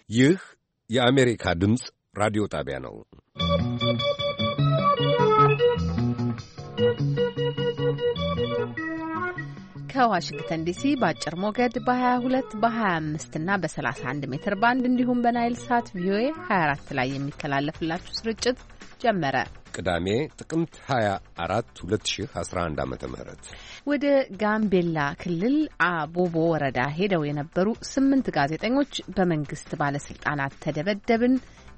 ይህ የአሜሪካ ድምፅ ራዲዮ ጣቢያ ነው። ከዋሽንግተን ዲሲ በአጭር ሞገድ በ22 በ25 እና በ31 ሜትር ባንድ እንዲሁም በናይል ሳት ቪኦኤ 24 ላይ የሚተላለፍላችሁ ስርጭት ጀመረ። ቅዳሜ ጥቅምት 24 2011 ዓ.ም ወደ ጋምቤላ ክልል አቦቦ ወረዳ ሄደው የነበሩ 8 ጋዜጠኞች በመንግስት ባለስልጣናት ተደበደብን፣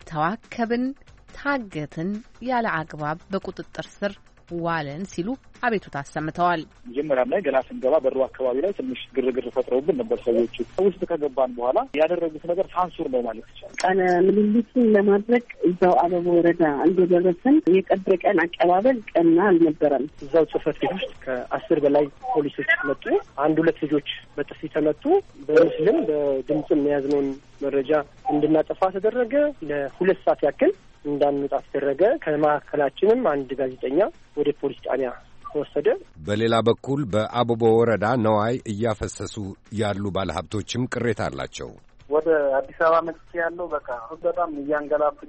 ተዋከብን፣ ታገትን፣ ያለ አግባብ በቁጥጥር ስር ዋለን ሲሉ አቤቱታ አሰምተዋል። መጀመሪያም ላይ ገና ስንገባ በሩ አካባቢ ላይ ትንሽ ግርግር ፈጥረውብን ነበር ሰዎቹ። ውስጥ ከገባን በኋላ ያደረጉት ነገር ሳንሱር ነው ማለት ይቻላል። ቃለ ምልልሱን ለማድረግ እዛው አበቦ ወረዳ እንደደረሰን የቀብረ ቀን አቀባበል ቀና አልነበረም። እዛው ጽሕፈት ቤት ውስጥ ከ10 በላይ ፖሊሶች መጡ። 1-2 ልጆች በጥፊ ተመቱ። በምስልም በድምፅም የያዝነውን መረጃ እንድናጠፋ ተደረገ። ለ2 ሰዓት ያክል እንዳንወጣ ተደረገ። ከማዕከላችንም አንድ ጋዜጠኛ ወደ ፖሊስ ጣቢያ ተወሰደ። በሌላ በኩል በአቦቦ ወረዳ ነዋይ እያፈሰሱ ያሉ ባለሀብቶችም ቅሬታ አላቸው። ወደ አዲስ አበባ መጥቼ ያለው በቃ በጣም እያንገላብኝ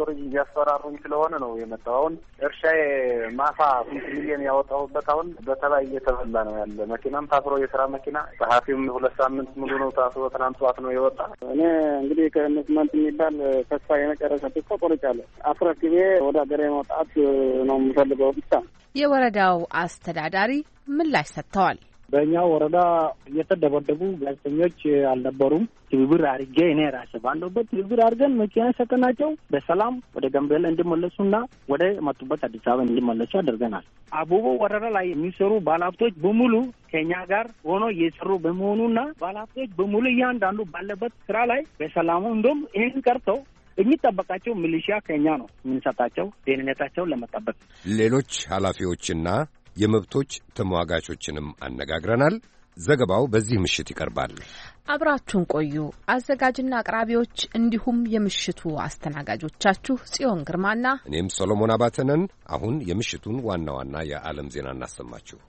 እያስፈራሩኝ ስለሆነ ነው የመጣው። አሁን እርሻዬ ማሳ 5 ሚሊዮን ያወጣሁበት አሁን በተለይ እየተበላ ነው ያለ። መኪናም ታስሮ የስራ መኪና ጸሐፊውም 2 ሳምንት ሙሉ ነው ታስሮ ትናንት ጠዋት ነው የወጣ። እኔ እንግዲህ ከኢንቨስትመንት የሚባል ተስፋ የመጨረሻ ተስፋ ቆርጫለሁ። አፍረክቤ ወደ ሀገሬ መውጣት ነው የምፈልገው ብቻ። የወረዳው አስተዳዳሪ ምላሽ ሰጥተዋል። በእኛ ወረዳ እየተደበደቡ ጋዜጠኞች አልነበሩም። ትብብር አድርጌ እኔ ራሴ ባለሁበት ትብብር አድርገን መኪና ሰጠናቸው። በሰላም ወደ ጋምቤላ እንዲመለሱና ወደ መጡበት አዲስ አበባ እንዲመለሱ አድርገናል። አቦቦ ወረዳ ላይ የሚሰሩ ባለሀብቶች በሙሉ ከኛ ጋር ሆኖ እየሰሩ በመሆኑና ባለሀብቶች በሙሉ እያንዳንዱ ባለበት ስራ ላይ በሰላሙ እንደውም ይህን ቀርተው የሚጠበቃቸው ሚሊሺያ ከኛ ነው የምንሰጣቸው ደህንነታቸውን ለመጠበቅ። ሌሎች ኃላፊዎችና የመብቶች ተሟጋቾችንም አነጋግረናል። ዘገባው በዚህ ምሽት ይቀርባል። አብራችሁን ቆዩ። አዘጋጅና አቅራቢዎች እንዲሁም የምሽቱ አስተናጋጆቻችሁ ጽዮን ግርማና እኔም ሶሎሞን አባተነን። አሁን የምሽቱን ዋና ዋና የዓለም ዜና እናሰማችሁ።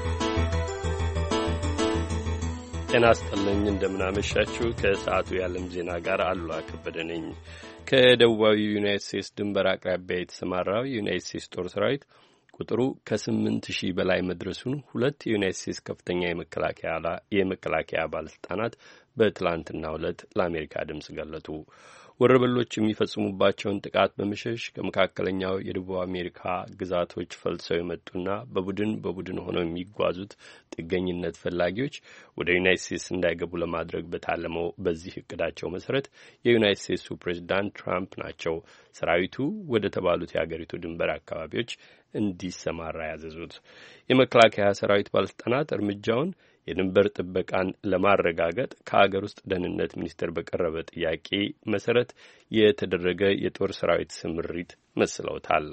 ጤና ይስጥልኝ፣ እንደምናመሻችሁ። ከሰዓቱ የዓለም ዜና ጋር አሉላ ከበደ ነኝ። ከደቡባዊ ዩናይትድ ስቴትስ ድንበር አቅራቢያ የተሰማራው የዩናይትድ ስቴትስ ጦር ሰራዊት ቁጥሩ ከ8,000 በላይ መድረሱን 2 የዩናይትድ ስቴትስ ከፍተኛ የመከላከያ ባለስልጣናት በትላንትናው ዕለት ለአሜሪካ ድምፅ ገለጡ። ወረበሎች የሚፈጽሙባቸውን ጥቃት በመሸሽ ከመካከለኛው የደቡብ አሜሪካ ግዛቶች ፈልሰው የመጡና በቡድን ሆነው የሚጓዙት ጥገኝነት ፈላጊዎች ወደ ዩናይትድ ስቴትስ እንዳይገቡ ለማድረግ በታለመው በዚህ እቅዳቸው መሰረት የዩናይትድ ስቴትሱ ፕሬዚዳንት ትራምፕ ናቸው ሰራዊቱ ወደ ተባሉት የአገሪቱ ድንበር አካባቢዎች እንዲሰማራ ያዘዙት። የመከላከያ ሰራዊት ባለስልጣናት እርምጃውን የድንበር ጥበቃን ለማረጋገጥ ከሀገር ውስጥ ደህንነት ሚኒስቴር በቀረበ ጥያቄ መሰረት የተደረገ የጦር ሰራዊት ስምሪት መስለውታል።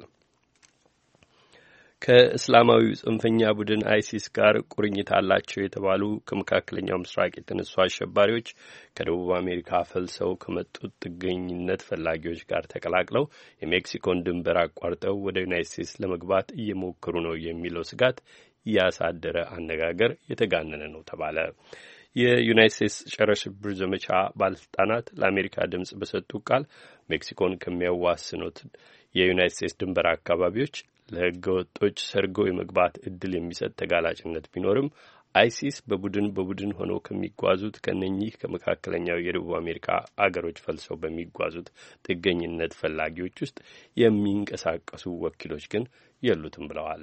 ከእስላማዊው ጽንፈኛ ቡድን አይሲስ ጋር ቁርኝት አላቸው የተባሉ ከመካከለኛው ምስራቅ የተነሱ አሸባሪዎች ከደቡብ አሜሪካ ፈልሰው ከመጡት ጥገኝነት ፈላጊዎች ጋር ተቀላቅለው የሜክሲኮን ድንበር አቋርጠው ወደ ዩናይትድ ስቴትስ ለመግባት እየሞከሩ ነው የሚለው ስጋት ያሳደረ አነጋገር የተጋነነ ነው ተባለ። የዩናይትድ ስቴትስ ጸረ ሽብር ዘመቻ ባለስልጣናት ለአሜሪካ ድምፅ በሰጡ ቃል ሜክሲኮን ከሚያዋስኑት የዩናይትድ ስቴትስ ድንበር አካባቢዎች ለሕገ ወጦች ሰርገው የመግባት እድል የሚሰጥ ተጋላጭነት ቢኖርም አይሲስ በቡድን ሆነው ከሚጓዙት ከነኚህ ከመካከለኛው የደቡብ አሜሪካ አገሮች ፈልሰው በሚጓዙት ጥገኝነት ፈላጊዎች ውስጥ የሚንቀሳቀሱ ወኪሎች ግን የሉትም ብለዋል።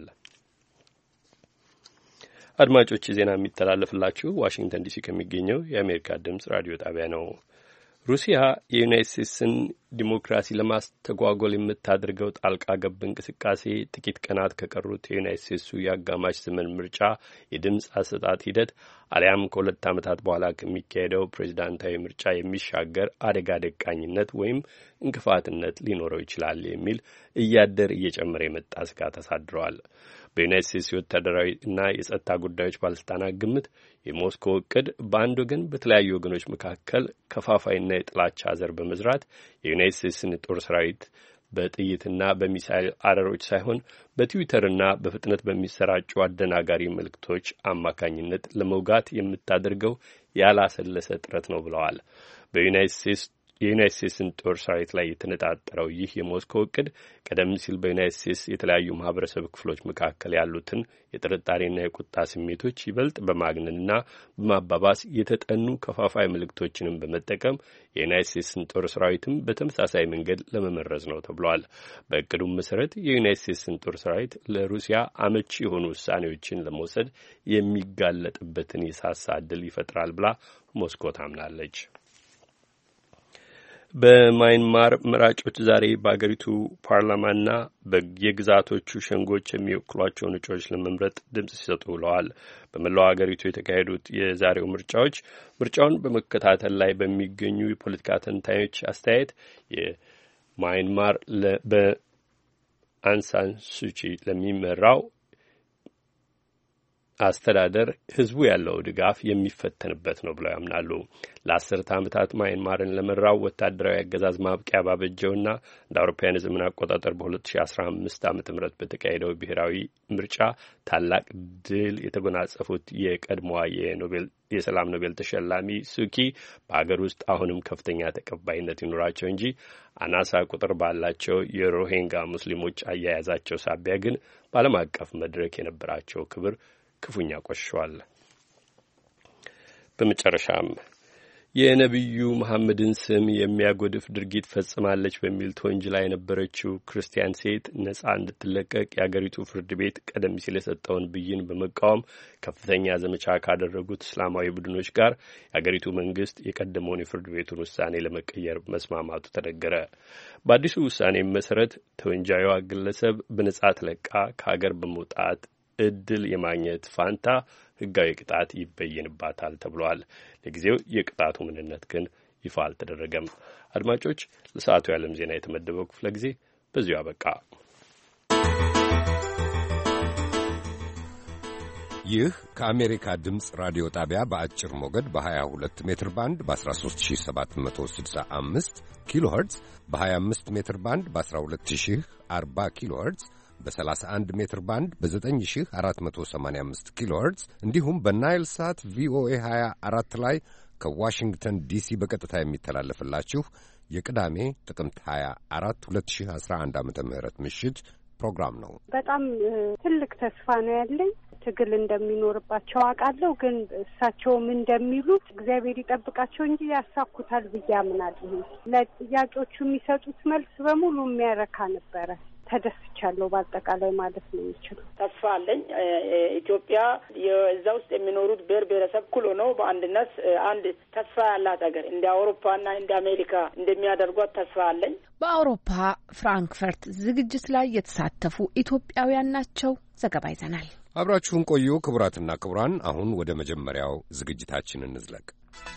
አድማጮች፣ ዜና የሚተላለፍላችሁ ዋሽንግተን ዲሲ ከሚገኘው የአሜሪካ ድምፅ ራዲዮ ጣቢያ ነው። ሩሲያ የዩናይትድ ስቴትስን ዲሞክራሲ ለማስተጓጎል የምታደርገው ጣልቃ ገብ እንቅስቃሴ ጥቂት ቀናት ከቀሩት የዩናይትድ ስቴትሱ የአጋማሽ ዘመን ምርጫ የድምፅ አሰጣጥ ሂደት አሊያም ከ2 ዓመታት በኋላ ከሚካሄደው ፕሬዚዳንታዊ ምርጫ የሚሻገር አደጋ ደቃኝነት ወይም እንቅፋትነት ሊኖረው ይችላል የሚል እያደር እየጨመረ የመጣ ስጋት አሳድረዋል። በዩናይትድ ስቴትስ ወታደራዊ እና የጸጥታ ጉዳዮች ባለስልጣናት ግምት የሞስኮ እቅድ በአንድ ወገን በተለያዩ ወገኖች መካከል ከፋፋይና የጥላቻ ዘር በመዝራት የዩናይትድ ስቴትስን ጦር ሰራዊት በጥይትና በሚሳይል አረሮች ሳይሆን በትዊተርና በፍጥነት በሚሰራጩ አደናጋሪ መልእክቶች አማካኝነት ለመውጋት የምታደርገው ያላሰለሰ ጥረት ነው ብለዋል። በዩናይትድ ስቴትስ የዩናይት ስቴትስን ጦር ሰራዊት ላይ የተነጣጠረው ይህ የሞስኮ እቅድ ቀደም ሲል በዩናይት ስቴትስ የተለያዩ ማህበረሰብ ክፍሎች መካከል ያሉትን የጥርጣሬና የቁጣ ስሜቶች ይበልጥ በማግነንና በማባባስ የተጠኑ ከፋፋይ ምልክቶችንም በመጠቀም የዩናይት ስቴትስን ጦር ሰራዊትም በተመሳሳይ መንገድ ለመመረዝ ነው ተብሏል። በእቅዱም መሰረት የዩናይት ስቴትስን ጦር ሰራዊት ለሩሲያ አመቺ የሆኑ ውሳኔዎችን ለመውሰድ የሚጋለጥበትን የሳሳ ዕድል ይፈጥራል ብላ ሞስኮ ታምናለች። በማይንማር መራጮች ዛሬ በአገሪቱ ፓርላማና በየግዛቶቹ ሸንጎች የሚወክሏቸውን እጩዎች ለመምረጥ ድምጽ ሲሰጡ ውለዋል። በመላው አገሪቱ የተካሄዱት የዛሬው ምርጫውን በመከታተል ላይ በሚገኙ የፖለቲካ ተንታኞች አስተያየት የማይንማር በአንሳን ሱቺ ለሚመራው አስተዳደር ህዝቡ ያለው ድጋፍ የሚፈተንበት ነው ብለው ያምናሉ። ለ10 ዓመታት ማይንማርን ለመራው ወታደራዊ አገዛዝ ማብቂያ ባበጀውና እንደ አውሮፓውያን ዘመን አቆጣጠር በ2015 ዓ.ም በተካሄደው ብሔራዊ ምርጫ ታላቅ ድል የተጎናጸፉት የቀድሞዋ የሰላም ኖቤል ተሸላሚ ሱኪ በአገር ውስጥ አሁንም ከፍተኛ ተቀባይነት ይኖራቸው እንጂ አናሳ ቁጥር ባላቸው የሮሂንጋ ሙስሊሞች አያያዛቸው ሳቢያ ግን በዓለም አቀፍ መድረክ የነበራቸው ክብር ክፉኛ ቆሽሿል። በመጨረሻም የነቢዩ መሐመድን ስም የሚያጎድፍ ድርጊት ፈጽማለች በሚል ተወንጅላ የነበረችው ክርስቲያን ሴት ነጻ እንድትለቀቅ የአገሪቱ ፍርድ ቤት ቀደም ሲል የሰጠውን ብይን በመቃወም ከፍተኛ ዘመቻ ካደረጉት እስላማዊ ቡድኖች ጋር የአገሪቱ መንግስት የቀደመውን የፍርድ ቤቱን ውሳኔ ለመቀየር መስማማቱ ተነገረ። በአዲሱ ውሳኔ መሰረት ተወንጃዩዋ ግለሰብ በነጻ ተለቃ ከሀገር በመውጣት እድል የማግኘት ፋንታ ሕጋዊ ቅጣት ይበየንባታል ተብሏል። ለጊዜው የቅጣቱ ምንነት ግን ይፋ አልተደረገም። አድማጮች፣ ለሰዓቱ የዓለም ዜና የተመደበው ክፍለ ጊዜ በዚሁ አበቃ። ይህ ከአሜሪካ ድምፅ ራዲዮ ጣቢያ በአጭር ሞገድ በ22 ሜትር ባንድ በ13765 ኪሎ ኸርትዝ በ25 ሜትር ባንድ በ12040 ኪሎ ኸርትዝ በ31 ሜትር ባንድ በ9485 ኪሎ ኸርትዝ እንዲሁም በናይል ሳት ቪኦኤ 24 ላይ ከዋሽንግተን ዲሲ በቀጥታ የሚተላለፍላችሁ የቅዳሜ ጥቅምት 24 2011 ዓ.ም ምሽት ፕሮግራም ነው። በጣም ትልቅ ተስፋ ነው ያለኝ። ትግል እንደሚኖርባቸው አውቃለሁ። ግን እሳቸውም እንደሚሉት እግዚአብሔር ይጠብቃቸው እንጂ ያሳኩታል ብዬ አምናለሁ። ለጥያቄዎቹ የሚሰጡት መልስ በሙሉ የሚያረካ ነበረ። ተደስቻለሁ በአጠቃላይ ማለት ነው የሚችለው። ተስፋ አለኝ። ኢትዮጵያ የዛ ውስጥ የሚኖሩት ብሔር ብሔረሰብ እኩል ሆነው በአንድነት አንድ ተስፋ ያላት ሀገር እንደ አውሮፓና እንደ አሜሪካ እንደሚያደርጓት ተስፋ አለኝ። በአውሮፓ ፍራንክፈርት ዝግጅት ላይ የተሳተፉ ኢትዮጵያውያን ናቸው። ዘገባ ይዘናል። አብራችሁን ቆዩ። ክቡራትና ክቡራን፣ አሁን ወደ መጀመሪያው ዝግጅታችን እንዝለቅ።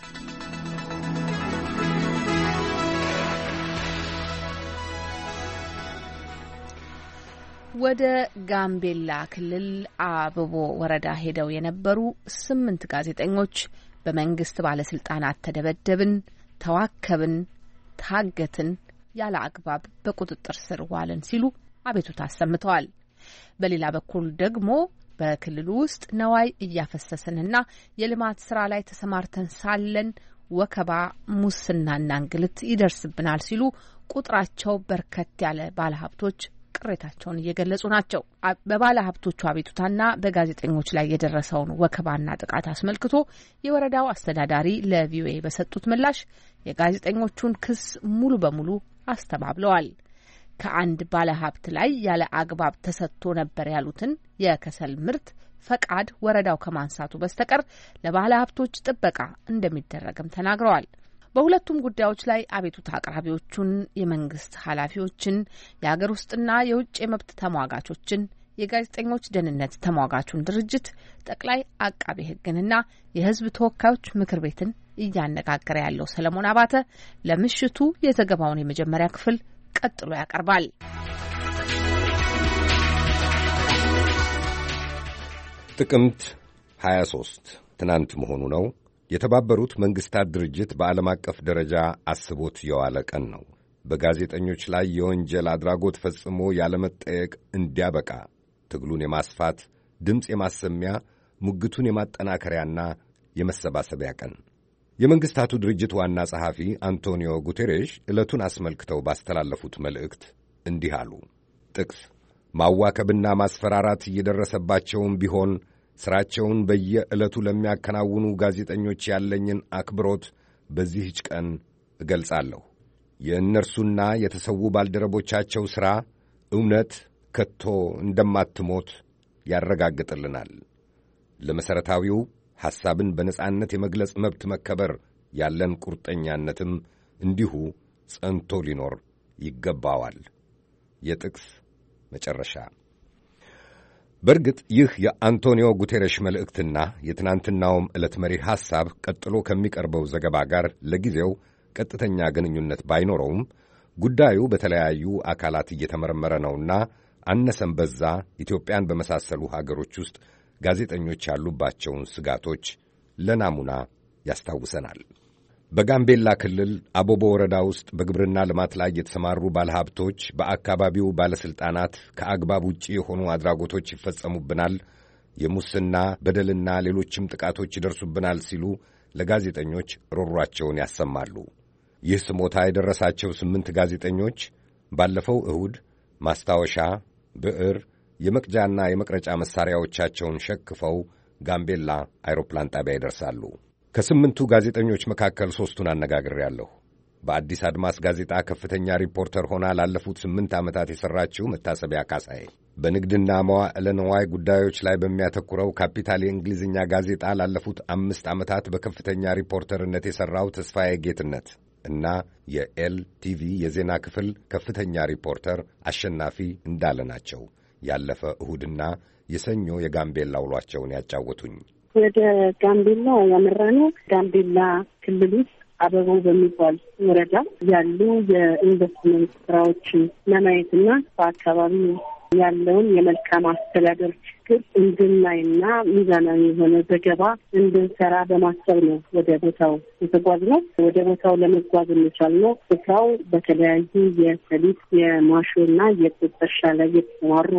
ወደ ጋምቤላ ክልል አበቦ ወረዳ ሄደው የነበሩ 8 ጋዜጠኞች በመንግስት ባለስልጣናት ተደበደብን፣ ተዋከብን፣ ታገትን፣ ያለ አግባብ በቁጥጥር ስር ዋልን ሲሉ አቤቱታ አሰምተዋል። በሌላ በኩል ደግሞ በክልሉ ውስጥ ነዋይ እያፈሰስንና የልማት ስራ ላይ ተሰማርተን ሳለን ወከባ፣ ሙስናና እንግልት ይደርስብናል ሲሉ ቁጥራቸው በርከት ያለ ባለሀብቶች ቅሬታቸውን እየገለጹ ናቸው። በባለ ሀብቶቹ አቤቱታና በጋዜጠኞች ላይ የደረሰውን ወከባና ጥቃት አስመልክቶ የወረዳው አስተዳዳሪ ለቪኦኤ በሰጡት ምላሽ የጋዜጠኞቹን ክስ ሙሉ በሙሉ አስተባብለዋል። ከአንድ ባለ ሀብት ላይ ያለ አግባብ ተሰጥቶ ነበር ያሉትን የከሰል ምርት ፈቃድ ወረዳው ከማንሳቱ በስተቀር ለባለ ሀብቶች ጥበቃ እንደሚደረግም ተናግረዋል። በሁለቱም ጉዳዮች ላይ አቤቱታ አቅራቢዎቹን፣ የመንግስት ኃላፊዎችን፣ የሀገር ውስጥና የውጭ የመብት ተሟጋቾችን፣ የጋዜጠኞች ደህንነት ተሟጋቹን ድርጅት፣ ጠቅላይ አቃቤ ሕግንና የሕዝብ ተወካዮች ምክር ቤትን እያነጋገረ ያለው ሰለሞን አባተ ለምሽቱ የዘገባውን የመጀመሪያ ክፍል ቀጥሎ ያቀርባል። ጥቅምት 23 ትናንት መሆኑ ነው። የተባበሩት መንግሥታት ድርጅት በዓለም አቀፍ ደረጃ አስቦት የዋለ ቀን ነው። በጋዜጠኞች ላይ የወንጀል አድራጎት ፈጽሞ ያለመጠየቅ እንዲያበቃ ትግሉን የማስፋት ድምፅ የማሰሚያ ሙግቱን የማጠናከሪያና የመሰባሰቢያ ቀን። የመንግሥታቱ ድርጅት ዋና ጸሐፊ አንቶኒዮ ጉቴሬሽ ዕለቱን አስመልክተው ባስተላለፉት መልእክት እንዲህ አሉ። ጥቅስ ማዋከብና ማስፈራራት እየደረሰባቸውም ቢሆን ሥራቸውን በየዕለቱ ለሚያከናውኑ ጋዜጠኞች ያለኝን አክብሮት በዚህች ቀን እገልጻለሁ። የእነርሱና የተሰዉ ባልደረቦቻቸው ሥራ እውነት ከቶ እንደማትሞት ያረጋግጥልናል። ለመሠረታዊው ሐሳብን በነጻነት የመግለጽ መብት መከበር ያለን ቁርጠኛነትም እንዲሁ ጸንቶ ሊኖር ይገባዋል። የጥቅስ መጨረሻ። በእርግጥ ይህ የአንቶኒዮ ጉቴሬሽ መልእክትና የትናንትናውም ዕለት መሪ ሐሳብ ቀጥሎ ከሚቀርበው ዘገባ ጋር ለጊዜው ቀጥተኛ ግንኙነት ባይኖረውም ጉዳዩ በተለያዩ አካላት እየተመረመረ ነውና አነሰም በዛ ኢትዮጵያን በመሳሰሉ ሀገሮች ውስጥ ጋዜጠኞች ያሉባቸውን ስጋቶች ለናሙና ያስታውሰናል። በጋምቤላ ክልል አቦቦ ወረዳ ውስጥ በግብርና ልማት ላይ የተሰማሩ ባለሀብቶች በአካባቢው ባለሥልጣናት ከአግባብ ውጪ የሆኑ አድራጎቶች ይፈጸሙብናል፣ የሙስና በደልና ሌሎችም ጥቃቶች ይደርሱብናል ሲሉ ለጋዜጠኞች ሮሯቸውን ያሰማሉ። ይህ ስሞታ የደረሳቸው 8 ጋዜጠኞች ባለፈው እሁድ ማስታወሻ፣ ብዕር፣ የመቅጃና የመቅረጫ መሣሪያዎቻቸውን ሸክፈው ጋምቤላ አይሮፕላን ጣቢያ ይደርሳሉ። ከ8ቱ ጋዜጠኞች መካከል 3ቱን አነጋግሬያለሁ። በአዲስ አድማስ ጋዜጣ ከፍተኛ ሪፖርተር ሆና ላለፉት 8 ዓመታት የሠራችው መታሰቢያ ካሳዬ፣ በንግድና መዋዕለ ንዋይ ጉዳዮች ላይ በሚያተኩረው ካፒታል የእንግሊዝኛ ጋዜጣ ላለፉት 5 ዓመታት በከፍተኛ ሪፖርተርነት የሠራው ተስፋዬ ጌትነት እና የኤልቲቪ የዜና ክፍል ከፍተኛ ሪፖርተር አሸናፊ እንዳለ ናቸው። ያለፈ እሁድና የሰኞ የጋምቤላ ውሏቸውን ያጫወቱኝ። ወደ ጋምቤላ ያመራነው ጋምቤላ ክልል ውስጥ አበቦ በሚባል ወረዳ ያሉ የኢንቨስትመንት ስራዎችን ለማየትና በአካባቢው ያለውን የመልካም አስተዳደር ችግር እንድናይና ሚዛናዊ የሆነ ዘገባ እንድንሰራ በማሰብ ነው ወደ ቦታው የተጓዝነው። ወደ ቦታው ለመጓዝ እንቻልነው ቦታው በተለያዩ የሰሊጥ የማሾና የጥጥ እርሻ ላይ የተሰማሩ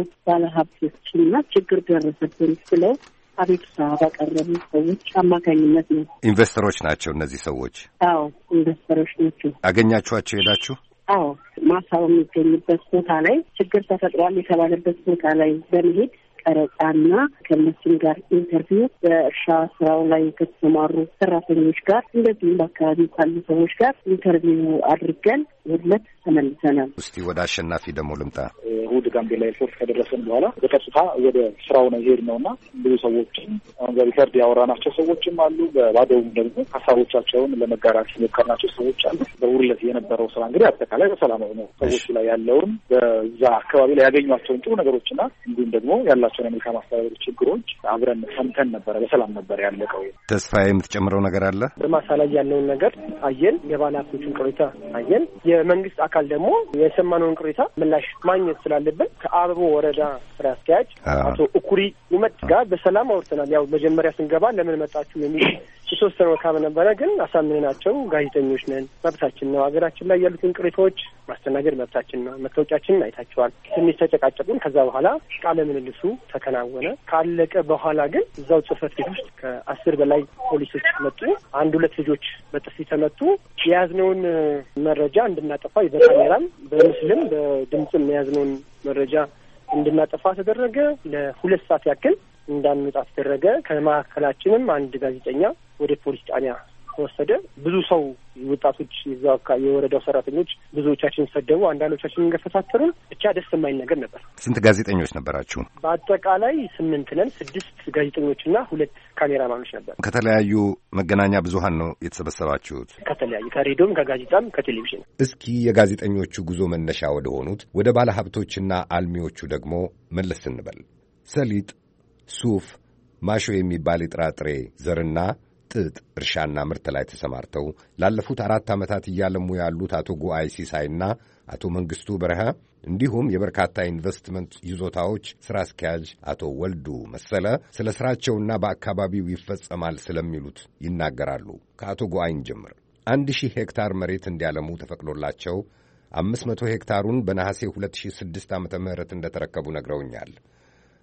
ባለሀብቶችና ችግር ደረሰብን ብለው አቤቱታ ባቀረቡ ሰዎች አማካኝነት ነው። ኢንቨስተሮች ናቸው እነዚህ ሰዎች? አዎ ኢንቨስተሮች ናቸው። አገኛችኋቸው ሄዳችሁ? አዎ ማሳው የሚገኝበት ቦታ ላይ ችግር ተፈጥሯል የተባለበት ቦታ ላይ በመሄድ ቀረጻና ከነሱም ጋር ኢንተርቪው በእርሻ ስራው ላይ ከተሰማሩ ሰራተኞች ጋር እንደዚሁም በአካባቢ ካሉ ሰዎች ጋር ኢንተርቪው አድርገን ውድለት ተመልሰናል። እስቲ ወደ አሸናፊ ደግሞ ልምጣ። እሑድ ጋምቤላ ኤርፖርት ከደረሰን በኋላ በቀጥታ ወደ ስራው ነው የሄድ ነውና ብዙ ሰዎችም አሁን በሪከርድ ያወራናቸው ሰዎችም አሉ። በባዶውም ደግሞ ሀሳቦቻቸውን ለመጋራት የሞከርናቸው ሰዎች አሉ። በውርለት የነበረው ስራ እንግዲህ አጠቃላይ በሰላማዊ ነው። ሰዎቹ ላይ ያለውን በዛ አካባቢ ላይ ያገኟቸውን ጥሩ ነገሮችና እንዲሁም ደግሞ ያላቸውን የመልካም አስተዳደር ችግሮች አብረን ሰምተን ነበረ። በሰላም ነበር ያለቀው። ተስፋዬ የምትጨምረው ነገር አለ? በማሳ ላይ ያለውን ነገር አየን። የባለ ሀብቶችን ቅሬታ አየን። የመንግስት አካል ደግሞ የሰማነውን ቅሬታ ምላሽ ማግኘት ስላለብን ከአበቦ ወረዳ ስራ አስኪያጅ አቶ እኩሪ ውመት ጋር በሰላም አውርተናል። ያው መጀመሪያ ስንገባ ለምን መጣችሁ የሚል የተወሰነ ወካብ ነበረ። ግን አሳምነናቸው ጋዜጠኞች ነን፣ መብታችን ነው፣ ሀገራችን ላይ ያሉትን ቅሬታዎች ማስተናገድ መብታችን ነው፣ መታወቂያችንን አይታችኋል። ትንሽ ተጨቃጨቁን። ከዛ በኋላ ቃለ ምልልሱ ተከናወነ። ካለቀ በኋላ ግን እዛው ጽህፈት ቤት ውስጥ ከ10 በላይ ፖሊሶች መጡ። 1-2 ልጆች በጥፊ ተመቱ። የያዝነውን መረጃ እንድናጠፋ በካሜራም በምስልም በድምፅም የያዝነውን መረጃ እንድናጠፋ ተደረገ። ለ2 ሰዓት ያክል እንዳንወጣ ተደረገ። ከመካከላችንም አንድ ጋዜጠኛ ወደ ፖሊስ ጣቢያ ተወሰደ። ብዙ ሰው ወጣቶች፣ እዛው የወረዳው ሰራተኞች ብዙዎቻችን ሰደቡ፣ አንዳንዶቻችን ገፈታተሩን። ብቻ ደስ የማይል ነገር ነበር። ስንት ጋዜጠኞች ነበራችሁ? በአጠቃላይ 8 ነን። 6 ጋዜጠኞችና 2 ካሜራማኖች ነበር። ከተለያዩ መገናኛ ብዙሃን ነው የተሰበሰባችሁት? ከተለያዩ ከሬዲዮም፣ ከጋዜጣም፣ ከቴሌቪዥን። እስኪ የጋዜጠኞቹ ጉዞ መነሻ ወደ ሆኑት ወደ ባለ ሀብቶችና አልሚዎቹ ደግሞ መለስ እንበል። ሰሊጥ፣ ሱፍ፣ ማሾ የሚባል የጥራጥሬ ዘርና ጥጥ እርሻና ምርት ላይ ተሰማርተው ላለፉት 4 ዓመታት እያለሙ ያሉት አቶ ጉአይ ሲሳይና አቶ መንግስቱ በረሃ እንዲሁም የበርካታ ኢንቨስትመንት ይዞታዎች ሥራ አስኪያጅ አቶ ወልዱ መሰለ ስለ ሥራቸውና በአካባቢው ይፈጸማል ስለሚሉት ይናገራሉ። ከአቶ ጉአይን ጀምር 1000 ሄክታር መሬት እንዲያለሙ ተፈቅዶላቸው 500 ሄክታሩን በነሐሴ 2006 ዓ.ም እንደተረከቡ ነግረውኛል።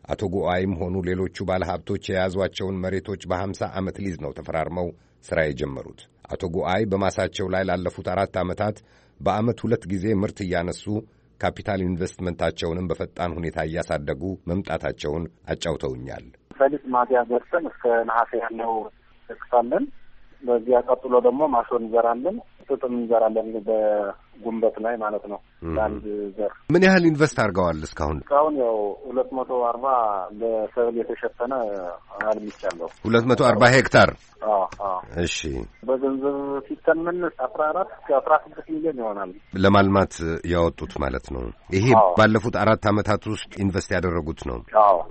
አቶ ጎአይም ሆኑ ሌሎቹ ባለሀብቶች የያዟቸውን መሬቶች በ50 ዓመት ሊዝ ነው ተፈራርመው ሥራ የጀመሩት። አቶ ጎአይ በማሳቸው ላይ ላለፉት 4 ዓመታት በዓመት 2 ጊዜ ምርት እያነሱ ካፒታል ኢንቨስትመንታቸውንም በፈጣን ሁኔታ እያሳደጉ መምጣታቸውን አጫውተውኛል። ሰሊጥ ማዲያ ገርሰን እስከ ነሐሴ ያለው ተክፋለን። በዚያ ቀጥሎ ደግሞ ማሾን እንዘራለን፣ ጥጥም እንዘራለን በጉንበት ላይ ማለት ነው። አንድ ዘር ምን ያህል ኢንቨስት አድርገዋል እስካሁን? እስካሁን ያው 240 ለሰብል የተሸፈነ አልሚቻለሁ። 240 ሄክታር። እሺ። በገንዘብ ሲተመን 14-16 ሚሊዮን ይሆናል ለማልማት ያወጡት ማለት ነው። ይሄ ባለፉት 4 ዓመታት ውስጥ ኢንቨስት ያደረጉት ነው።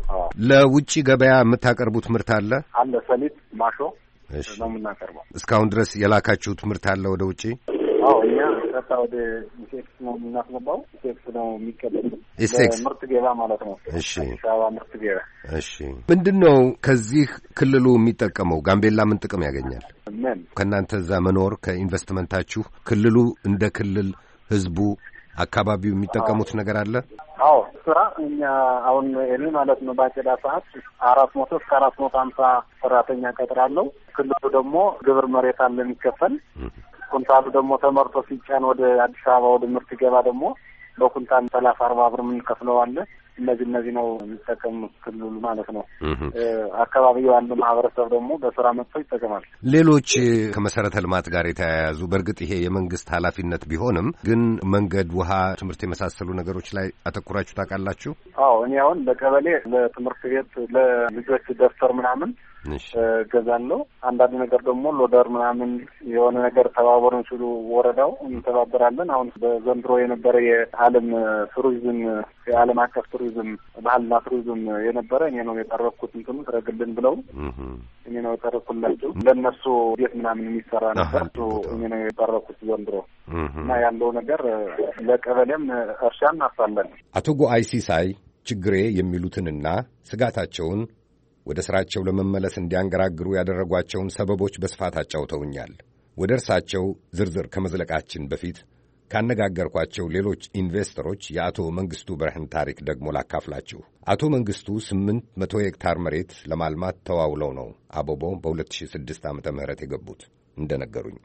ለውጭ ገበያ የምታቀርቡት ምርት አለ? ሰሊጥ ማሾ ነው የምናቀርበው። እስካሁን ድረስ የላካችሁት ምርት አለ ወደ ውጪ? እኛ ቀጥታ ወደ ኢሴክስ ነው የምናስገባው። ኢሴክስ ነው የሚቀበለው። ኢሴክስ ምርት ገባ ማለት ነው። እሺ። አዲስ አበባ ምርት ገባ። እሺ። ምንድነው ከዚህ ክልሉ የሚጠቀመው? ጋምቤላ ምን ጥቅም ያገኛል? ምን ከእናንተ እዛ መኖር ከኢንቨስትመንታችሁ ክልሉ እንደ ክልል ህዝቡ አካባቢው የሚጠቀሙት ነገር አለ? ስራ እኛ አሁን እኔ ማለት ነው ባጨዳ ሰዓት 400 እስከ 450 ሰራተኛ ቀጥራለሁ። ክልሉ ደግሞ ግብር መሬት አለ የሚከፈል። ኩንታሉ ደግሞ ተመርቶ ሲጫን ወደ አዲስ አበባ ወደ ምርት ገባ ደግሞ በኩንታል 30-40 ብር የምንከፍለው አለ። እነዚህ ነው የሚጠቀሙት ክልሉ ማለት ነው። አካባቢው ያለ ማህበረሰብ ደግሞ በስራ መጥቶ ይጠቀማል። ሌሎች ከመሰረተ ልማት ጋር የተያያዙ በእርግጥ ይሄ የመንግስት ኃላፊነት ቢሆንም ግን መንገድ፣ ውሃ፣ ትምህርት የመሳሰሉ ነገሮች ላይ አተኩራችሁ ታውቃላችሁ? እኔ አሁን ለቀበሌ ለትምህርት ቤት ለልጆች ደብተር ምናምን ገዛለሁ። አንዳንድ ነገር ደግሞ ሎደር ምናምን የሆነ ነገር ተባበሩን ሲሉ ወረዳው እንተባበራለን። አሁን በዘንድሮ የነበረ የዓለም ቱሪዝም የዓለም አቀፍ ቱሪዝም ባህልና ቱሪዝም የነበረ እኔ ነው የጠረኩት። እንትኑ ትረግልን ብለው እኔ ነው የጠረኩላቸው። ለእነሱ ቤት ምናምን የሚሰራ ነበር እኔ ነው የጠረኩት ዘንድሮ እና ያለው ነገር ለቀበሌም እርሻ እናሳለን። አቶ ጎአይ ሲሳይ ችግሬ የሚሉትንና ስጋታቸውን ወደ ሥራቸው ለመመለስ እንዲያንገራግሩ ያደረጓቸውን ሰበቦች በስፋት አጫውተውኛል። ወደ እርሳቸው ዝርዝር ከመዝለቃችን በፊት ካነጋገርኳቸው ሌሎች ኢንቨስተሮች የአቶ መንግስቱ ብርሃን ታሪክ ደግሞ ላካፍላችሁ። አቶ መንግስቱ 800 ሄክታር መሬት ለማልማት ተዋውለው ነው አቦቦ በ2006 ዓመተ ምህረት የገቡት። እንደነገሩኝ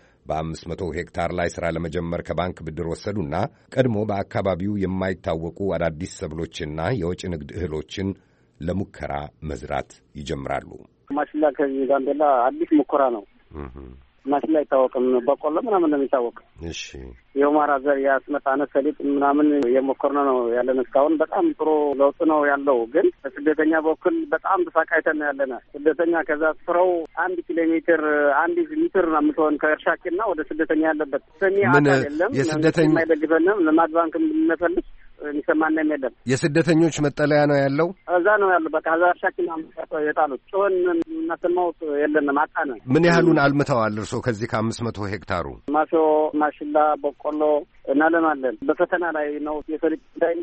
በ500 ሄክታር ላይ ሥራ ለመጀመር ከባንክ ብድር ወሰዱና ቀድሞ በአካባቢው የማይታወቁ አዳዲስ ሰብሎችና የወጭ ንግድ እህሎችን ለሙከራ መዝራት ይጀምራሉ። ማሽላ ከዚህ ጋምቤላ አዲስ ሙከራ ነው። ማሽላ አይታወቅም። በቆሎ ምናምን ነው የሚታወቅ። እሺ። የሁማራ ዘር ያስመጣነ ሰሊጥ ምናምን የሞከርነው ነው ያለን። እስካሁን በጣም ጥሩ ለውጥ ነው ያለው። ግን በስደተኛ በኩል በጣም ተሳቃይተን ነው ያለነ። ስደተኛ ከዛ ስፍራው 1 ኪሎ ሜትር 1 ሜትር ነው የምትሆን ከእርሻችንና ወደ ስደተኛ ያለበት ሰሚ አካል የለም። የስደተኛ የማይደግፈንም ልማት ባንክ የምንፈልግ የሚሰማንም የለም። የስደተኞች መጠለያ ነው ያለው። እዛ ነው ያለው። በቃ እዛ እርሻችን አምጥተው የጣሉት ጮን እናስማው የለንም። አጣነ። ምን ያህሉን አልምተዋል እርስዎ ከዚህ ከ500 ሄክታሩ? ማሾ፣ ማሽላ፣ በቆሎ እናለማለን። በፈተና ላይ ነው የሰሊጥ እንጂ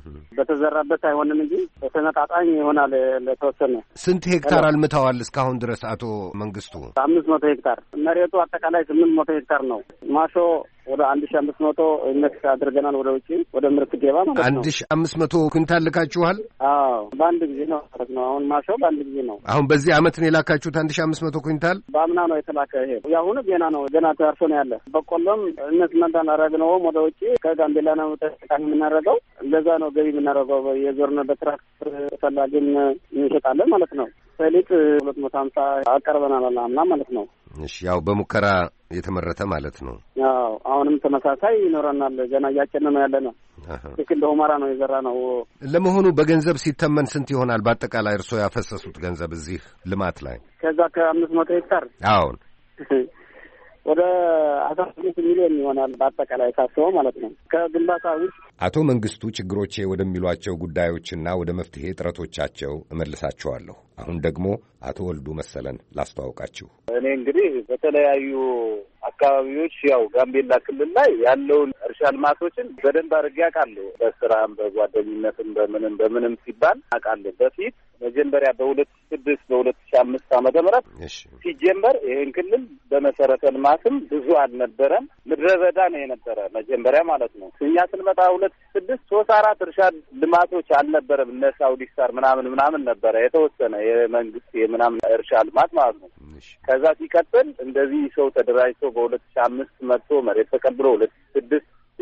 በተዘራበት አይሆንም እንጂ በተመጣጣኝ ይሆናል። ለተወሰነ ስንት ሄክታር አልምተዋል እስካሁን ድረስ አቶ መንግስቱ? 500 ሄክታር። መሬቱ አጠቃላይ 800 ሄክታር ነው። ማሾ ወደ 1500 ኢንቨስት አድርገናል። ወደ ውጪ ወደ ምርት ገባ ማለት ነው። 1500 ኩንታል ልካችኋል? በአንድ ጊዜ ነው ማለት ነው። አሁን ማሾ በአንድ ጊዜ ነው። አሁን በዚህ አመት ነው የላካችሁት 1500 ኩንታል? በአምና ነው የተላከ። ይሄ ያሁኑ ገና ነው፣ ገና ተርሶ ነው ያለ። በቆሎም ኢንቨስትመንት አደረግነው ወደ ውጪ ከጋምቤላ ነው ተጠቃሚ የምናደርገው። እንደዛ ነው ገቢ የምናደርገው። የዞርነ በትራክተር ፈላጊን እንሸጣለን ማለት ነው። ሰሊጥ 250 አቀርበናል አምና ማለት ነው። እሺ፣ ያው በሙከራ የተመረተ ማለት ነው። ያው አሁንም ተመሳሳይ ይኖረናል። ገና እያጨነ ነው ያለ ነው። ልክ እንደ ሁመራ ነው የዘራ ነው። ለመሆኑ በገንዘብ ሲተመን ስንት ይሆናል በአጠቃላይ እርስዎ ያፈሰሱት ገንዘብ እዚህ ልማት ላይ? ከዛ ከ500 ሄክታር አሁን ወደ 15 ሚሊዮን ይሆናል በአጠቃላይ ሳስበው ማለት ነው ከግንባታ ውስጥ። አቶ መንግስቱ ችግሮቼ ወደሚሏቸው ጉዳዮችና ወደ መፍትሄ ጥረቶቻቸው እመልሳቸዋለሁ። አሁን ደግሞ አቶ ወልዱ መሰለን ላስተዋውቃችሁ። እኔ እንግዲህ በተለያዩ አካባቢዎች ያው ጋምቤላ ክልል ላይ ያለውን እርሻ ልማቶችን በደንብ አድርጌ አውቃለሁ። በስራም በጓደኝነትም በምንም ሲባል አውቃለሁ። በፊት መጀመሪያ በ2006 በ2005 ዓመተ ምህረት ሲጀመር ይሄን ክልል በመሰረተ ልማትም ብዙ አልነበረም። ምድረ በዳ ነው የነበረ መጀመሪያ ማለት ነው። እኛ ስንመጣ 2006 3-4 እርሻ ልማቶች አልነበረም። እነ ሳውዲ ስታር ምናምን ነበረ የተወሰነ የመንግስት የምናምን እርሻ ልማት ማለት ነው። ከዛ ሲቀጥል እንደዚህ ሰው ተደራጅቶ በ2005 መጥቶ መሬት ተቀብሎ 2006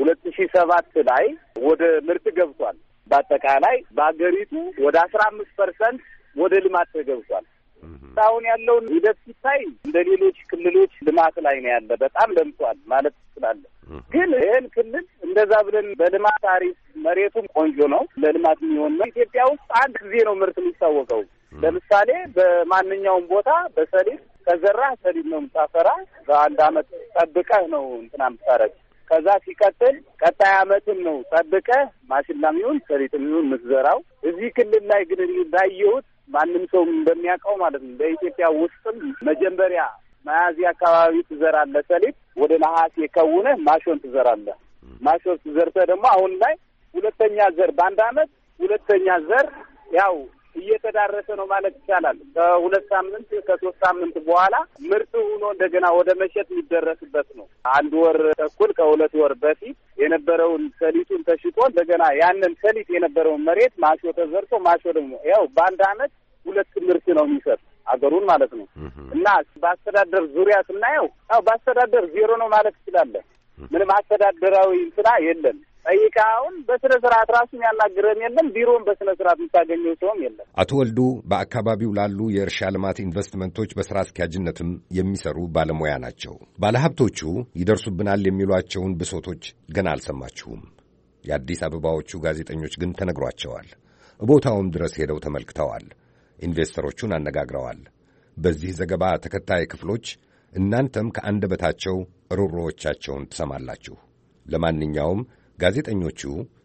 2007 ላይ ወደ ምርት ገብቷል። በአጠቃላይ በአገሪቱ ወደ 15% ወደ ልማት ተገብቷል። አሁን ያለውን ሂደት ሲታይ እንደ ሌሎች ክልሎች ልማት ላይ ነው ያለ። በጣም ለምቷል ማለት ይችላል። ግን ይህን ክልል እንደዛ ብለን በልማት አሪፍ መሬቱም ቆንጆ ነው ለልማት የሚሆን ነው። ኢትዮጵያ ውስጥ አንድ ጊዜ ነው ምርት የሚታወቀው። ለምሳሌ በማንኛውም ቦታ በሰሊጥ ከዘራህ ሰሊጥ ነው የምታፈራ። በአንድ አመት ጠብቀህ ነው እንትና የምታረግ። ከዛ ሲቀጥል ቀጣይ አመትም ነው ጠብቀህ ማሽላም ይሁን ሰሊጥም ይሁን የምትዘራው። እዚህ ክልል ላይ ግን እንዳየሁት ማንም ሰው እንደሚያውቀው ማለት ነው በኢትዮጵያ ውስጥም መጀመሪያ ሚያዝያ አካባቢ ትዘራለህ ሰሊጥ፣ ወደ ነሐሴ ከውነህ ማሾን ትዘራለህ። ማሾን ትዘርተህ ደግሞ አሁን ላይ ሁለተኛ ዘር በአንድ አመት ሁለተኛ ዘር ያው እየተዳረሰ ነው ማለት ይቻላል። ከ2 ሳምንት ከ3 ሳምንት በኋላ ምርት ሆኖ እንደገና ወደ መሸጥ የሚደረስበት ነው። 1 ወር ተኩል ከ2 ወር በፊት የነበረውን ሰሊጡን ተሽጦ እንደገና ያንን ሰሊጥ የነበረውን መሬት ማሾ ተዘርቶ ማሾ ደግሞ ያው በአንድ አመት 2 ምርት ነው የሚሰጥ አገሩን ማለት ነው። እና በአስተዳደር ዙሪያ ስናየው ያው በአስተዳደር ዜሮ ነው ማለት ይችላል። ምንም አስተዳደራዊ እንትና የለም። ጠይቃውን በስነ ስርዓት ራሱን ያናግረን የለም። ቢሮውን በስነ ስርዓት የምታገኘው ሰውም የለም። አቶ ወልዱ በአካባቢው ላሉ የእርሻ ልማት ኢንቨስትመንቶች በስራ አስኪያጅነትም የሚሰሩ ባለሙያ ናቸው። ባለሀብቶቹ ይደርሱብናል የሚሏቸውን ብሶቶች ገና አልሰማችሁም። የአዲስ አበባዎቹ ጋዜጠኞች ግን ተነግሯቸዋል። ቦታውም ድረስ ሄደው ተመልክተዋል። ኢንቨስተሮቹን አነጋግረዋል። በዚህ ዘገባ ተከታይ ክፍሎች እናንተም ከአንደበታቸው ሩሮዎቻቸውን ትሰማላችሁ። ለማንኛውም ጋዜጠኞቹ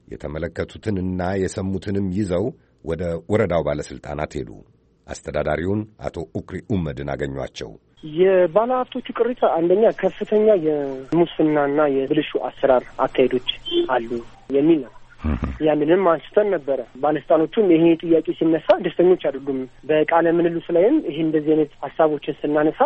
የተመለከቱትንና የሰሙትንም ይዘው ወደ ወረዳው ባለሥልጣናት ሄዱ። አስተዳዳሪውን አቶ ኡክሪ ኡመድን አገኟቸው። የባለሀብቶቹ ቅሬታ አንደኛ ከፍተኛ የሙስናና የብልሹ አሰራር አካሄዶች አሉ የሚል ነው። ያንንም አንስተን ነበረ። ባለስልጣኖቹም ይሄ ጥያቄ ሲነሳ ደስተኞች አይደሉም። በቃለ ምልልሱ ላይም ይሄ እንደዚህ አይነት ሀሳቦችን ስናነሳ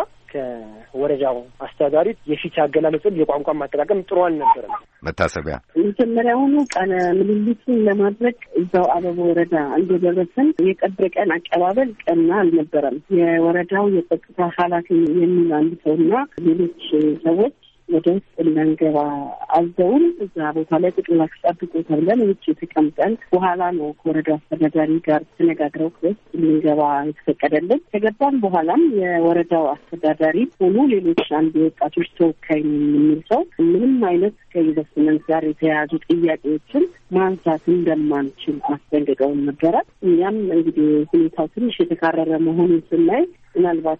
ከወረዳው አስተዳዳሪ የፊት አገላለጽን የቋንቋ ማጠቃቀም ጥሩ አልነበረም። መታሰቢያ መጀመሪያውኑ ቃለ ምልልሱን ለማድረግ እዛው አበባ ወረዳ እንደደረሰን የቀብር ቀን አቀባበል ቀና አልነበረም። የወረዳው የጸጥታ ኃላፊ የሚል አንድ ሰውና ሌሎች ሰዎች ወደ ውስጥ እንዳንገባ አዘውን እዛ ቦታ ላይ ጥቅላችሁ ጠብቁ ተብለን ውጭ ተቀምጠን በኋላ ነው ከወረዳ አስተዳዳሪ ጋር ተነጋግረው ውስጥ እንገባ የተፈቀደልን። ከገባን በኋላም የወረዳው አስተዳዳሪ ሆኑ ሌሎች አንድ የወጣቶች ተወካይ የሚል ሰው ምንም አይነት ከኢንቨስትመንት ጋር የተያያዙ ጥያቄዎችን ማንሳት እንደማንችል አስጠንቅቀውን ነበረ። እኛም እንግዲህ ሁኔታው ትንሽ የተካረረ መሆኑን ስናይ ምናልባት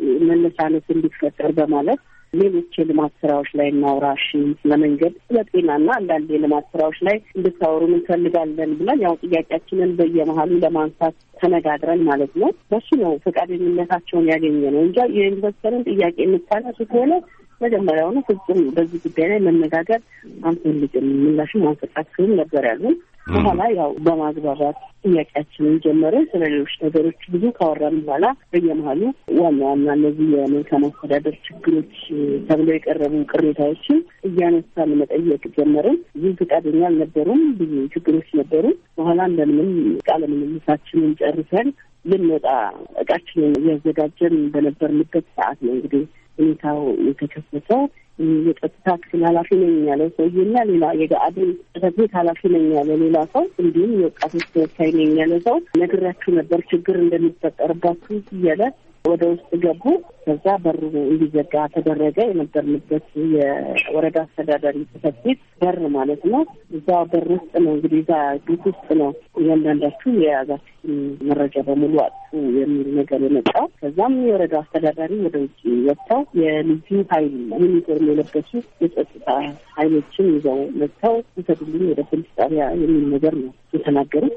መነሳነስ እንዲፈጠር በማለት ሌሎች የልማት ስራዎች ላይ እናውራሽ፣ ስለመንገድ፣ ስለ ጤናና አንዳንድ የልማት ስራዎች ላይ እንድታወሩ እንፈልጋለን ብለን ያው ጥያቄያችንን በየመሀሉ ለማንሳት ተነጋግረን ማለት ነው። በሱ ነው ፈቃደኝነታቸውን ያገኘ ነው እንጂ የኢንቨስተርን ጥያቄ የምታነሱ ከሆነ መጀመሪያውኑ ፍጹም በዚህ ጉዳይ ላይ መነጋገር አንፈልግም፣ ምላሽም አንሰጣችሁም ነበር ያሉን። በኋላ ያው በማግባባት ጥያቄያችንን ጀመርን። ስለ ሌሎች ነገሮች ብዙ ካወራን በኋላ በየመሀሉ ዋና ዋና እነዚህ የመልካም አስተዳደር ችግሮች ተብለው የቀረቡ ቅሬታዎችን እያነሳን መጠየቅ ጀመርን። ብዙ ፈቃደኛ አልነበሩም። ብዙ ችግሮች ነበሩ። በኋላ እንደምንም ቃለ ምልልሳችንን ጨርሰን ልንወጣ እቃችንን እያዘጋጀን በነበርንበት ሰዓት ነው እንግዲህ ሁኔታው የተከሰተው። የጸጥታ ክፍል ኃላፊ ነኝ ያለው ሰውዬና ሌላ የገአድን ጽሕፈት ቤት ኃላፊ ነኝ ያለ ሌላ ሰው እንዲሁም የወጣቶች ተወካይ ነኝ ያለ ሰው ነግራችሁ ነበር ችግር እንደሚፈጠርባችሁ እያለ ወደ ውስጥ ገቡ። ከዛ በሩ እንዲዘጋ ተደረገ። የነበርንበት የወረዳ አስተዳዳሪ ጽሕፈት ቤት በር ማለት ነው። እዛ በር ውስጥ ነው እንግዲህ እዛ ግቢ ውስጥ ነው እያንዳንዳችሁ የያዛችሁን መረጃ በሙሉ አጥፉ የሚል ነገር የመጣው። ከዛም የወረዳ አስተዳዳሪ ወደ ውጭ ወጥተው የልዩ ኃይል ዩኒፎርም የለበሱ የጸጥታ ኃይሎችን ይዘው መጥተው ውሰዱልኝ ወደ ፖሊስ ጣቢያ የሚል ነገር ነው የተናገሩት።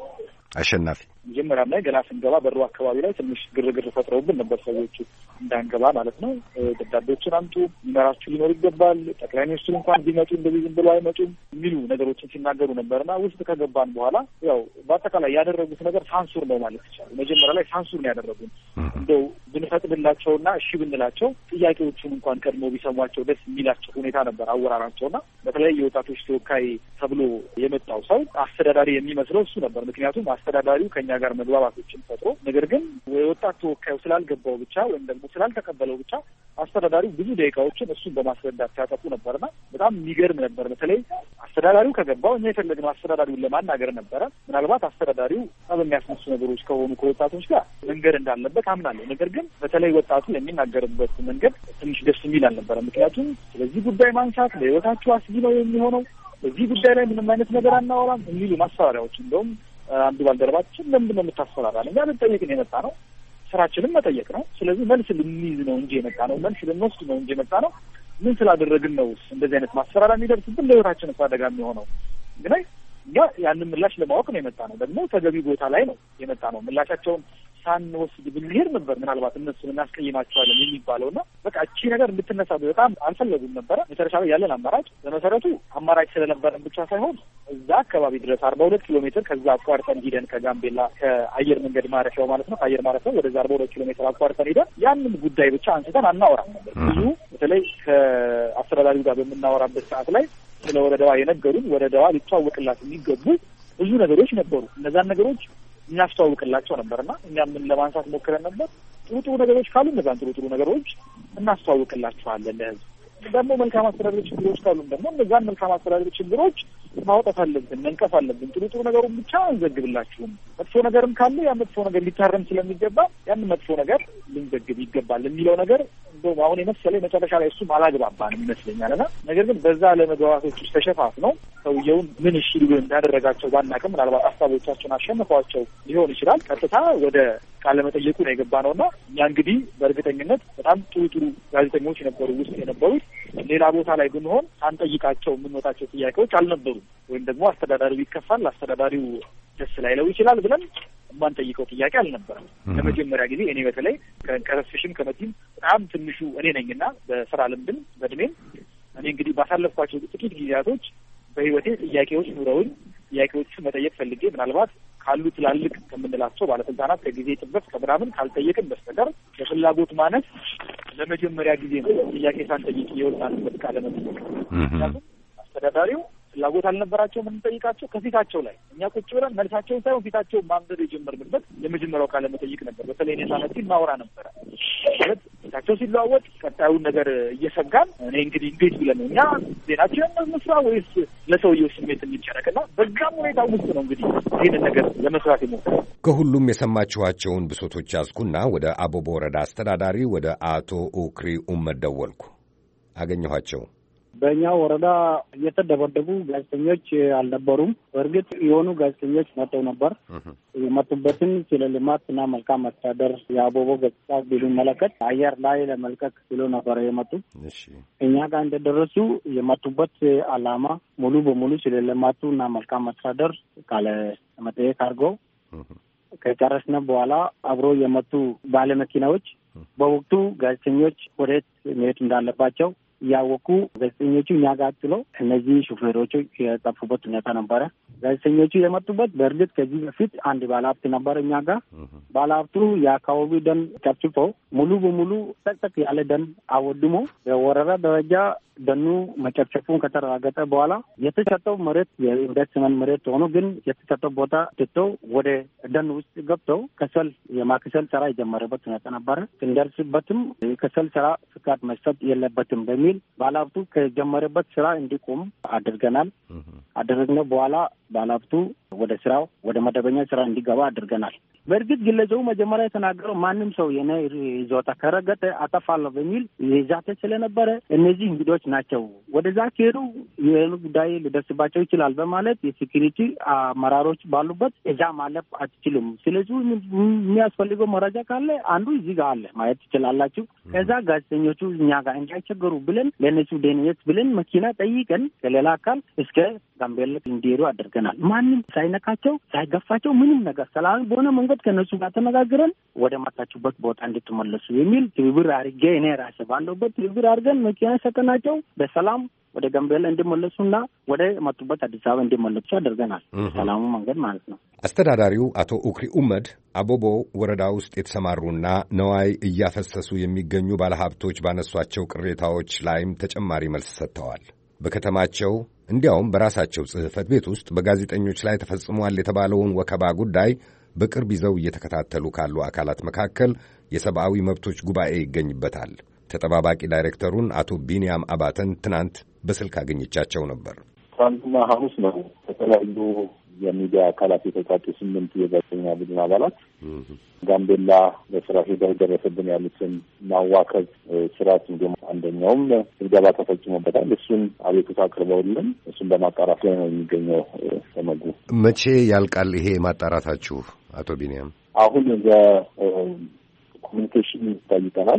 አሸናፊ መጀመሪያም ላይ ገና ስንገባ በሩ አካባቢ ላይ ትንሽ ግርግር ፈጥረውብን ነበር ሰዎቹ እንዳንገባ ማለት ነው። ደብዳቤዎችን አምጡ፣ ሚመራችሁ ሊኖር ይገባል፣ ጠቅላይ ሚኒስትሩ እንኳን ቢመጡ እንደዚህ ዝም ብሎ አይመጡም የሚሉ ነገሮችን ሲናገሩ ነበርና ውስጥ ከገባን በኋላ ያው በአጠቃላይ ያደረጉት ነገር ሳንሱር ነው ማለት ይቻላል። መጀመሪያ ላይ ሳንሱር ነው ያደረጉን። እንደው ብንፈቅድላቸውና እሺ ብንላቸው ጥያቄዎቹን እንኳን ቀድሞ ቢሰሟቸው ደስ የሚላቸው ሁኔታ ነበር አወራራቸውና በተለይ የወጣቶች ተወካይ ተብሎ የመጣው ሰው አስተዳዳሪ የሚመስለው እሱ ነበር። ምክንያቱም አስተዳዳሪው ከኛ ጋር መግባባቶችን ፈጥሮ ነገር ግን የወጣት ተወካዩ ስላልገባው ብቻ ወይም ደግሞ ስላልተቀበለው ብቻ አስተዳዳሪው ብዙ ደቂቃዎችን እሱን በማስረዳት ሲያጠፉ ነበርና በጣም የሚገርም ነበር። በተለይ አስተዳዳሪው ከገባው እኛ የፈለግነው አስተዳዳሪውን ለማናገር ነበረ። ምናልባት አስተዳዳሪው በሚያስነሱ ነገሮች ከሆኑ ከወጣቶች ጋር መንገድ እንዳለበት አምናለሁ። ነገር ግን በተለይ ወጣቱ የሚናገርበት መንገድ ትንሽ ደስ የሚል አልነበረ። ምክንያቱም ስለዚህ ጉዳይ ማንሳት ለህይወታችሁ አስጊ ነው የሚሆነው፣ በዚህ ጉዳይ ላይ ምንም አይነት ነገር አናወራም የሚሉ ማስፈራሪያዎች እንደውም አንዱ ባልደረባችን ለምንድን ነው የምታስፈራራን? እኛ ልንጠይቅ ነው የመጣ ነው፣ ስራችንም መጠየቅ ነው። ስለዚህ መልስ ልንይዝ ነው እንጂ የመጣ ነው፣ መልስ ልንወስድ ነው እንጂ የመጣ ነው። ምን ስላደረግን ነው እንደዚህ አይነት ማስፈራሪያ የሚደርስብን? ለህይወታችን አደጋ የሚሆነው ግን እኛ ያንን ምላሽ ለማወቅ ነው የመጣ ነው። ደግሞ ተገቢ ቦታ ላይ ነው የመጣ ነው። ምላሻቸውን ሳንወስድ ብንሄድ ነበር ምናልባት እነሱን እናስቀይማቸዋለን የሚባለውና በቃ እቺ ነገር እንድትነሳ በጣም አልፈለጉም ነበረ። መጨረሻ ላይ ያለን አማራጭ በመሰረቱ አማራጭ ስለነበረን ብቻ ሳይሆን እዛ አካባቢ ድረስ 42 ኪሎ ሜትር ከዛ አቋርጠን ሂደን ከጋምቤላ ከአየር መንገድ ማረፊያው ማለት ነው ከአየር ማረፊያው ወደዛ 42 ኪሎ ሜትር አቋርጠን ሂደን ያንን ጉዳይ ብቻ አንስተን አናወራም ነበር። ብዙ በተለይ ከአስተዳዳሪው ጋር በምናወራበት ሰዓት ላይ ስለ ወረዳዋ የነገሩን ወረዳዋ ሊተዋወቅላት የሚገቡ ብዙ ነገሮች ነበሩ። እነዛን ነገሮች እናስተዋውቅላቸው ነበርና እኛም ምን ለማንሳት ሞክረን ነበር። ጥሩ ነገሮች ካሉ እነዛን ጥሩ ነገሮች እናስተዋውቅላቸዋለን ለህዝብ። ደግሞ መልካም አስተዳደር ችግሮች ካሉ ደግሞ እነዛን መልካም አስተዳደር ችግሮች ማውጣት አለብን፣ መንቀፍ አለብን። ጥሩ ነገሩን ብቻ አንዘግብላችሁም። መጥፎ ነገርም ካለ ያ መጥፎ ነገር ሊታረም ስለሚገባ ያን መጥፎ ነገር ልንዘግብ ይገባል የሚለው ነገር እንደውም አሁን የመሰለኝ መጨረሻ ላይ እሱም አላግባባንም ይመስለኛልና ነገር ግን በዛ ለመግባባቶች ውስጥ ተሸፋፍነው ሰውየውን ምን እሺ ሊሉ እንዳደረጋቸው ባናውቅም ምናልባት ሀሳቦቻቸውን አሸንፈዋቸው ሊሆን ይችላል። ቀጥታ ወደ ቃለ መጠየቁ ነው የገባ ነውና እኛ እንግዲህ በእርግጠኝነት በጣም ጥሩ ጋዜጠኞች ነበሩ ውስጥ የነበሩት። ሌላ ቦታ ላይ ብንሆን ሳንጠይቃቸው የምንወጣቸው ጥያቄዎች አልነበሩም። ወይም ደግሞ አስተዳዳሪው ይከፋል፣ አስተዳዳሪው ደስ ላይለው ይችላል ብለን የማንጠይቀው ጥያቄ አልነበረም። ለመጀመሪያ ጊዜ እኔ በተለይ ከረፍሽም ከመቲም በጣም ትንሹ እኔ ነኝና በስራ ልምድም በእድሜም እኔ እንግዲህ ባሳለፍኳቸው ጥቂት ጊዜያቶች በህይወቴ ጥያቄዎች ኑረውኝ ጥያቄዎቹ መጠየቅ ፈልጌ ምናልባት ካሉ ትላልቅ ከምንላቸው ባለስልጣናት ከጊዜ ጥበት ከምናምን ካልጠየቅን በስተቀር በፍላጎት ማነስ ለመጀመሪያ ጊዜ ነው ጥያቄ ሳንጠይቅ የወጣንበት ቃለ መጠይቅ። ምክንያቱም አስተዳዳሪው ፍላጎት አልነበራቸውም የምንጠይቃቸው ከፊታቸው ላይ እኛ ቁጭ ብለን መልሳቸውን ሳይሆን ፊታቸውን ማንበብ የጀመርንበት የመጀመሪያው ቃለ መጠይቅ ነበር። በተለይ እኔ ሳነቲ እናወራ ነበረ ማለት ፊታቸው ሲለዋወጥ ቀጣዩን ነገር እየሰጋን እኔ እንግዲህ እንዴት ብለን ነው እኛ ዜናችንን መስራ ወይስ ለሰውየው ስሜት እንዲጨነቅና በዛም ሁኔታ ውስጥ ነው እንግዲህ ይህንን ነገር ለመስራት የሞከረው። ከሁሉም የሰማችኋቸውን ብሶቶች ያዝኩና ወደ አቦቦ ወረዳ አስተዳዳሪ ወደ አቶ ኡክሪ ኡመድ ደወልኩ። አገኘኋቸው። በእኛ ወረዳ እየተደበደቡ ጋዜጠኞች አልነበሩም። በእርግጥ የሆኑ ጋዜጠኞች መጥተው ነበር። የመጡበትን ስለ ልማትና መልካም አስተዳደር የአቦቦ ገጽታ ቢመለከት አየር ላይ ለመልቀቅ ብሎ ነበር የመጡት። እኛ ጋር እንደደረሱ የመጡበት ዓላማ ሙሉ በሙሉ ስለ ልማቱና መልካም አስተዳደር ቃለ መጠየቅ አድርገው ከጨረስነ በኋላ አብሮ የመጡ ባለመኪናዎች በወቅቱ ጋዜጠኞች ወዴት መሄድ እንዳለባቸው ያወቁ ጋዜጠኞቹ እኛ ጋር ጥለው እነዚህ ሹፌሮቹ የጠፉበት ሁኔታ ነበረ። ጋዜጠኞቹ የመጡበት በእርግጥ ከዚህ በፊት አንድ ባለሀብት ነበር እኛ ጋር። ባለሀብቱ የአካባቢ ደን ጨፍጭፎ ሙሉ በሙሉ ጠቅጠቅ ያለ ደን አወድሞ በወረዳ ደረጃ ደኑ መጨፍጨፉን ከተረጋገጠ በኋላ የተሰጠው መሬት የኢንቨስትመንት መሬት ሆኖ ግን የተሰጠው ቦታ ትተው ወደ ደን ውስጥ ገብተው ከሰል የማክሰል ስራ የጀመረበት ሁኔታ ነበረ። ስንደርስበትም የከሰል ስራ ፍቃድ መስጠት የለበትም በሚል ባለሀብቱ ከጀመረበት ስራ እንዲቆም አድርገናል። አደረግነው በኋላ ባለሀብቱ ወደ ስራው ወደ መደበኛ ስራ እንዲገባ አድርገናል። በእርግጥ ግለሰቡ መጀመሪያ የተናገረው ማንም ሰው የኔ ይዞታ ከረገጠ አጠፋለሁ በሚል ይዛተ ስለነበረ እነዚህ እንግዶች ናቸው ወደዛ ከሄዱ የሆኑ ጉዳይ ሊደርስባቸው ይችላል በማለት የሴኩሪቲ አመራሮች ባሉበት እዛ ማለፍ አትችሉም። ስለዚህ የሚያስፈልገው መረጃ ካለ አንዱ እዚህ ጋር አለ ማየት ትችላላችሁ። ከዛ ጋዜጠኞቹ እኛ ጋር እንዳይቸገሩ ብለን ለእነሱ ደህንነት ብለን መኪና ጠይቀን ከሌላ አካል እስከ ጋምቤላ እንዲሄዱ አድርገናል። አድርገናል። ማንም ሳይነካቸው ሳይገፋቸው ምንም ነገር ሰላም በሆነ መንገድ ከነሱ ጋር ተነጋግረን ወደ መጣችሁበት ቦታ እንድትመለሱ የሚል ትብብር አድርጌ እኔ ራሴ ባለሁበት ትብብር አድርገን መኪና ሰጠናቸው በሰላም ወደ ጋምቤላ እንዲመለሱና ወደ መጡበት አዲስ አበባ እንዲመለሱ አድርገናል። ሰላሙ መንገድ ማለት ነው። አስተዳዳሪው አቶ ኡክሪ ኡመድ አቦቦ ወረዳ ውስጥ የተሰማሩና ነዋይ እያፈሰሱ የሚገኙ ባለሀብቶች ባነሷቸው ቅሬታዎች ላይም ተጨማሪ መልስ ሰጥተዋል። በከተማቸው እንዲያውም በራሳቸው ጽሕፈት ቤት ውስጥ በጋዜጠኞች ላይ ተፈጽሟል የተባለውን ወከባ ጉዳይ በቅርብ ይዘው እየተከታተሉ ካሉ አካላት መካከል የሰብአዊ መብቶች ጉባኤ ይገኝበታል። ተጠባባቂ ዳይሬክተሩን አቶ ቢንያም አባተን ትናንት በስልክ አገኘቻቸው ነበር። ትናንትና ሐሙስ ነው ከተለያዩ የሚዲያ አካላት የተውጣጡ 8 የጋዜጠኛ ቡድን አባላት ጋምቤላ በስራ ሄደው ደረሰብን ያሉትን ማዋከብ ስርዓት እንዲሁም አንደኛውም ድብደባ ተፈጽሞበታል። እሱን አቤቱታ አቅርበውልን እሱን በማጣራት ላይ ነው የሚገኘው። ተመጉ መቼ ያልቃል ይሄ ማጣራታችሁ አቶ ቢንያም? አሁን ኮሚኒኬሽን ይታይተናል።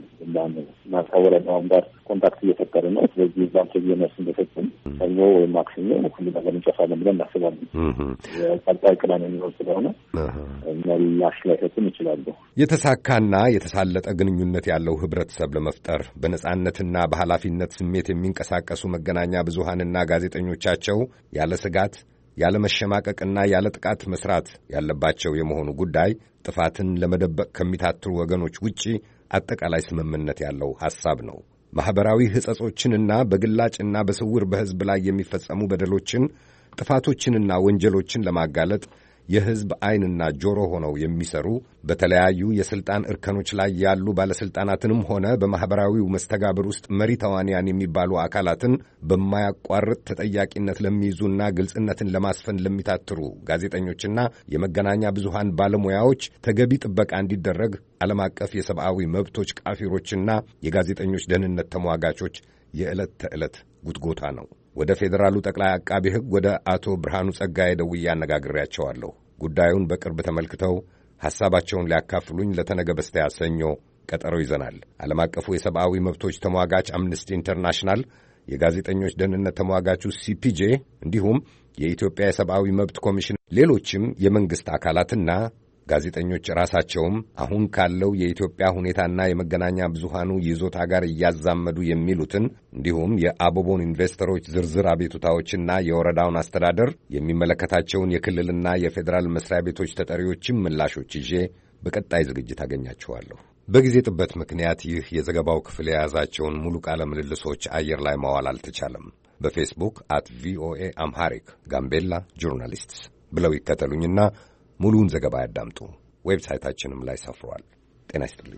የማሳወረናውን ጋር ኮንታክት እየፈጠረ ነው። ስለዚህ እዛም ተየነስ እንደሰጥን ሰኞ ወይም ማክሰኞ ሁሉ ነገር እንጨፋለን ብለን እናስባለን። ቀጣይ ቅዳሜ የሚሆን ስለሆነ ምላሽ ላይሰጡን ይችላሉ። የተሳካና የተሳለጠ ግንኙነት ያለው ህብረተሰብ ለመፍጠር በነጻነትና በኃላፊነት ስሜት የሚንቀሳቀሱ መገናኛ ብዙሃንና ጋዜጠኞቻቸው ያለ ስጋት ያለ መሸማቀቅና ያለ ጥቃት መስራት ያለባቸው የመሆኑ ጉዳይ ጥፋትን ለመደበቅ ከሚታትሩ ወገኖች ውጪ አጠቃላይ ስምምነት ያለው ሐሳብ ነው። ማኅበራዊ ሕጸጾችንና በግላጭና በስውር በሕዝብ ላይ የሚፈጸሙ በደሎችን፣ ጥፋቶችንና ወንጀሎችን ለማጋለጥ የሕዝብ ዐይንና ጆሮ ሆነው የሚሰሩ በተለያዩ የሥልጣን እርከኖች ላይ ያሉ ባለሥልጣናትንም ሆነ በማኅበራዊው መስተጋብር ውስጥ መሪ ተዋንያን የሚባሉ አካላትን በማያቋርጥ ተጠያቂነት ለሚይዙና ግልጽነትን ለማስፈን ለሚታትሩ ጋዜጠኞችና የመገናኛ ብዙሃን ባለሙያዎች ተገቢ ጥበቃ እንዲደረግ ዓለም አቀፍ የሰብአዊ መብቶች ቃፊሮችና የጋዜጠኞች ደህንነት ተሟጋቾች የዕለት ተዕለት ጉትጎታ ነው። ወደ ፌዴራሉ ጠቅላይ አቃቢ ሕግ ወደ አቶ ብርሃኑ ጸጋዬ ደውዬ አነጋግሬያቸዋለሁ። ጉዳዩን በቅርብ ተመልክተው ሐሳባቸውን ሊያካፍሉኝ ለተነገ በስቲያ ሰኞ ቀጠሮ ይዘናል። ዓለም አቀፉ የሰብአዊ መብቶች ተሟጋች አምነስቲ ኢንተርናሽናል፣ የጋዜጠኞች ደህንነት ተሟጋቹ ሲፒጄ፣ እንዲሁም የኢትዮጵያ የሰብአዊ መብት ኮሚሽን፣ ሌሎችም የመንግሥት አካላትና ጋዜጠኞች ራሳቸውም አሁን ካለው የኢትዮጵያ ሁኔታና የመገናኛ ብዙሃኑ ይዞታ ጋር እያዛመዱ የሚሉትን እንዲሁም የአቦቦን ኢንቨስተሮች ዝርዝር አቤቱታዎችና የወረዳውን አስተዳደር የሚመለከታቸውን የክልልና የፌዴራል መስሪያ ቤቶች ተጠሪዎችም ምላሾች ይዤ በቀጣይ ዝግጅት አገኛችኋለሁ። በጊዜ ጥበት ምክንያት ይህ የዘገባው ክፍል የያዛቸውን ሙሉ ቃለ ምልልሶች አየር ላይ ማዋል አልተቻለም። በፌስቡክ @VOA አምሃሪክ ጋምቤላ ጆርናሊስትስ ብለው ይከተሉኝና ሙሉውን ዘገባ ያዳምጡ። ዌብሳይታችንም ላይ ሰፍሯል። ጤና ይስጥልኝ።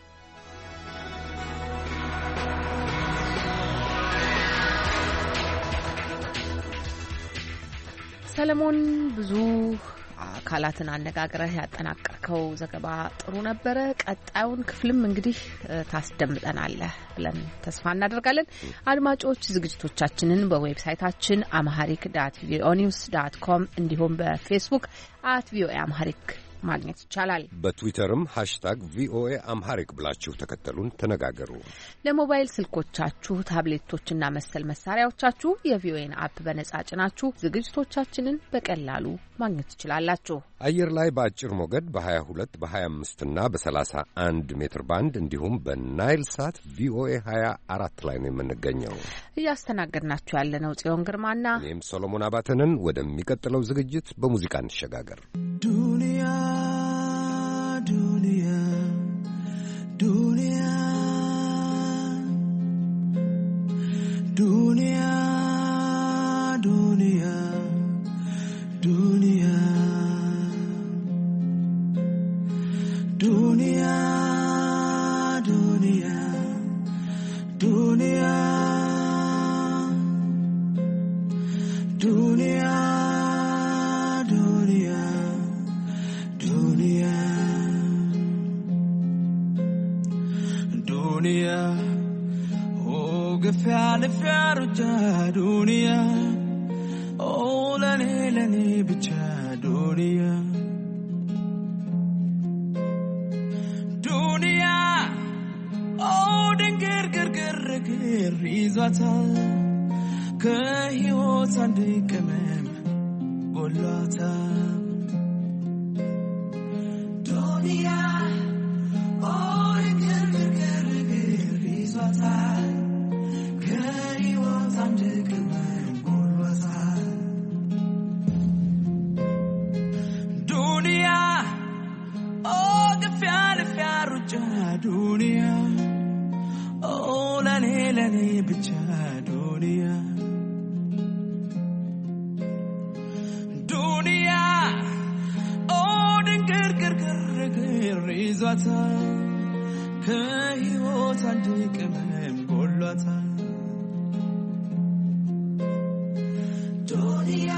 ሰለሞን፣ ብዙ አካላትን አነጋግረህ ያጠናቀርከው ዘገባ ጥሩ ነበረ። ቀጣዩን ክፍልም እንግዲህ ታስደምጠናለህ ብለን ተስፋ እናደርጋለን። አድማጮች፣ ዝግጅቶቻችንን በዌብሳይታችን amharic.voanews.com እንዲሁም በፌስቡክ @VOA amharic ማግኘት ይቻላል። በትዊተርም #VOA አምሃሪክ ብላችሁ ተከተሉን፣ ተነጋገሩ። ለሞባይል ስልኮቻችሁ፣ ታብሌቶችና መሰል መሳሪያዎቻችሁ የቪኦኤን አፕ በነጻ ጭናችሁ ዝግጅቶቻችንን በቀላሉ ማግኘት ትችላላችሁ። አየር ላይ በአጭር ሞገድ በ22 በ25 እና በ31 ሜትር ባንድ እንዲሁም በናይል ሳት ቪኦኤ 24 ላይ ነው የምንገኘው። እያስተናገድናችሁ ያለነው ጽዮን ግርማና እኔም ሰሎሞን አባተንን። ወደሚቀጥለው ዝግጅት በሙዚቃ እንሸጋገር። ዱንያ ዱንያ ዱንያ ዱንያ ዱንያ ዱንያ ዱንያ ዱንያ ዱንያ ዱንያ ዱንያ ኦ ገፊያ ልፊያ ሩጃ ዱንያ ኦ ለኔ ብቻ ዱንያ ዱንያ ኦ ድንግር ግርግር ይዟታል ከሕይወት አንድ ቅመም ጎሏታ ዱንያ ግርግር ይዟታል ከሕይወት አንድ ቅመም ጎሏታል ዱንያ ግፊያ ሩጫ ዱንያ ለኔ ብቻ ዱንያ ዱንያ ግርግር ይዟታል ከሕይወት አንድ ቅመም ጎሏታል ዱንያ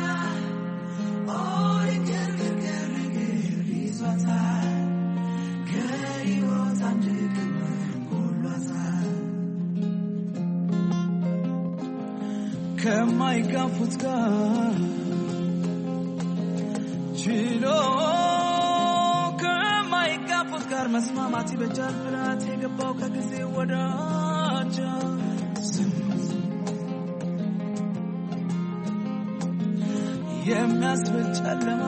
ግርግር ይዟታል ከሕይወት አንድ ቅመም ጎሏታል ከማይጋፉት ጋር ችሎ ከማይጋፉት ጋር መስማማት ይበጃል ብላት የገባው ከጊዜ ወዳጅ የሚያስብል ጨለማ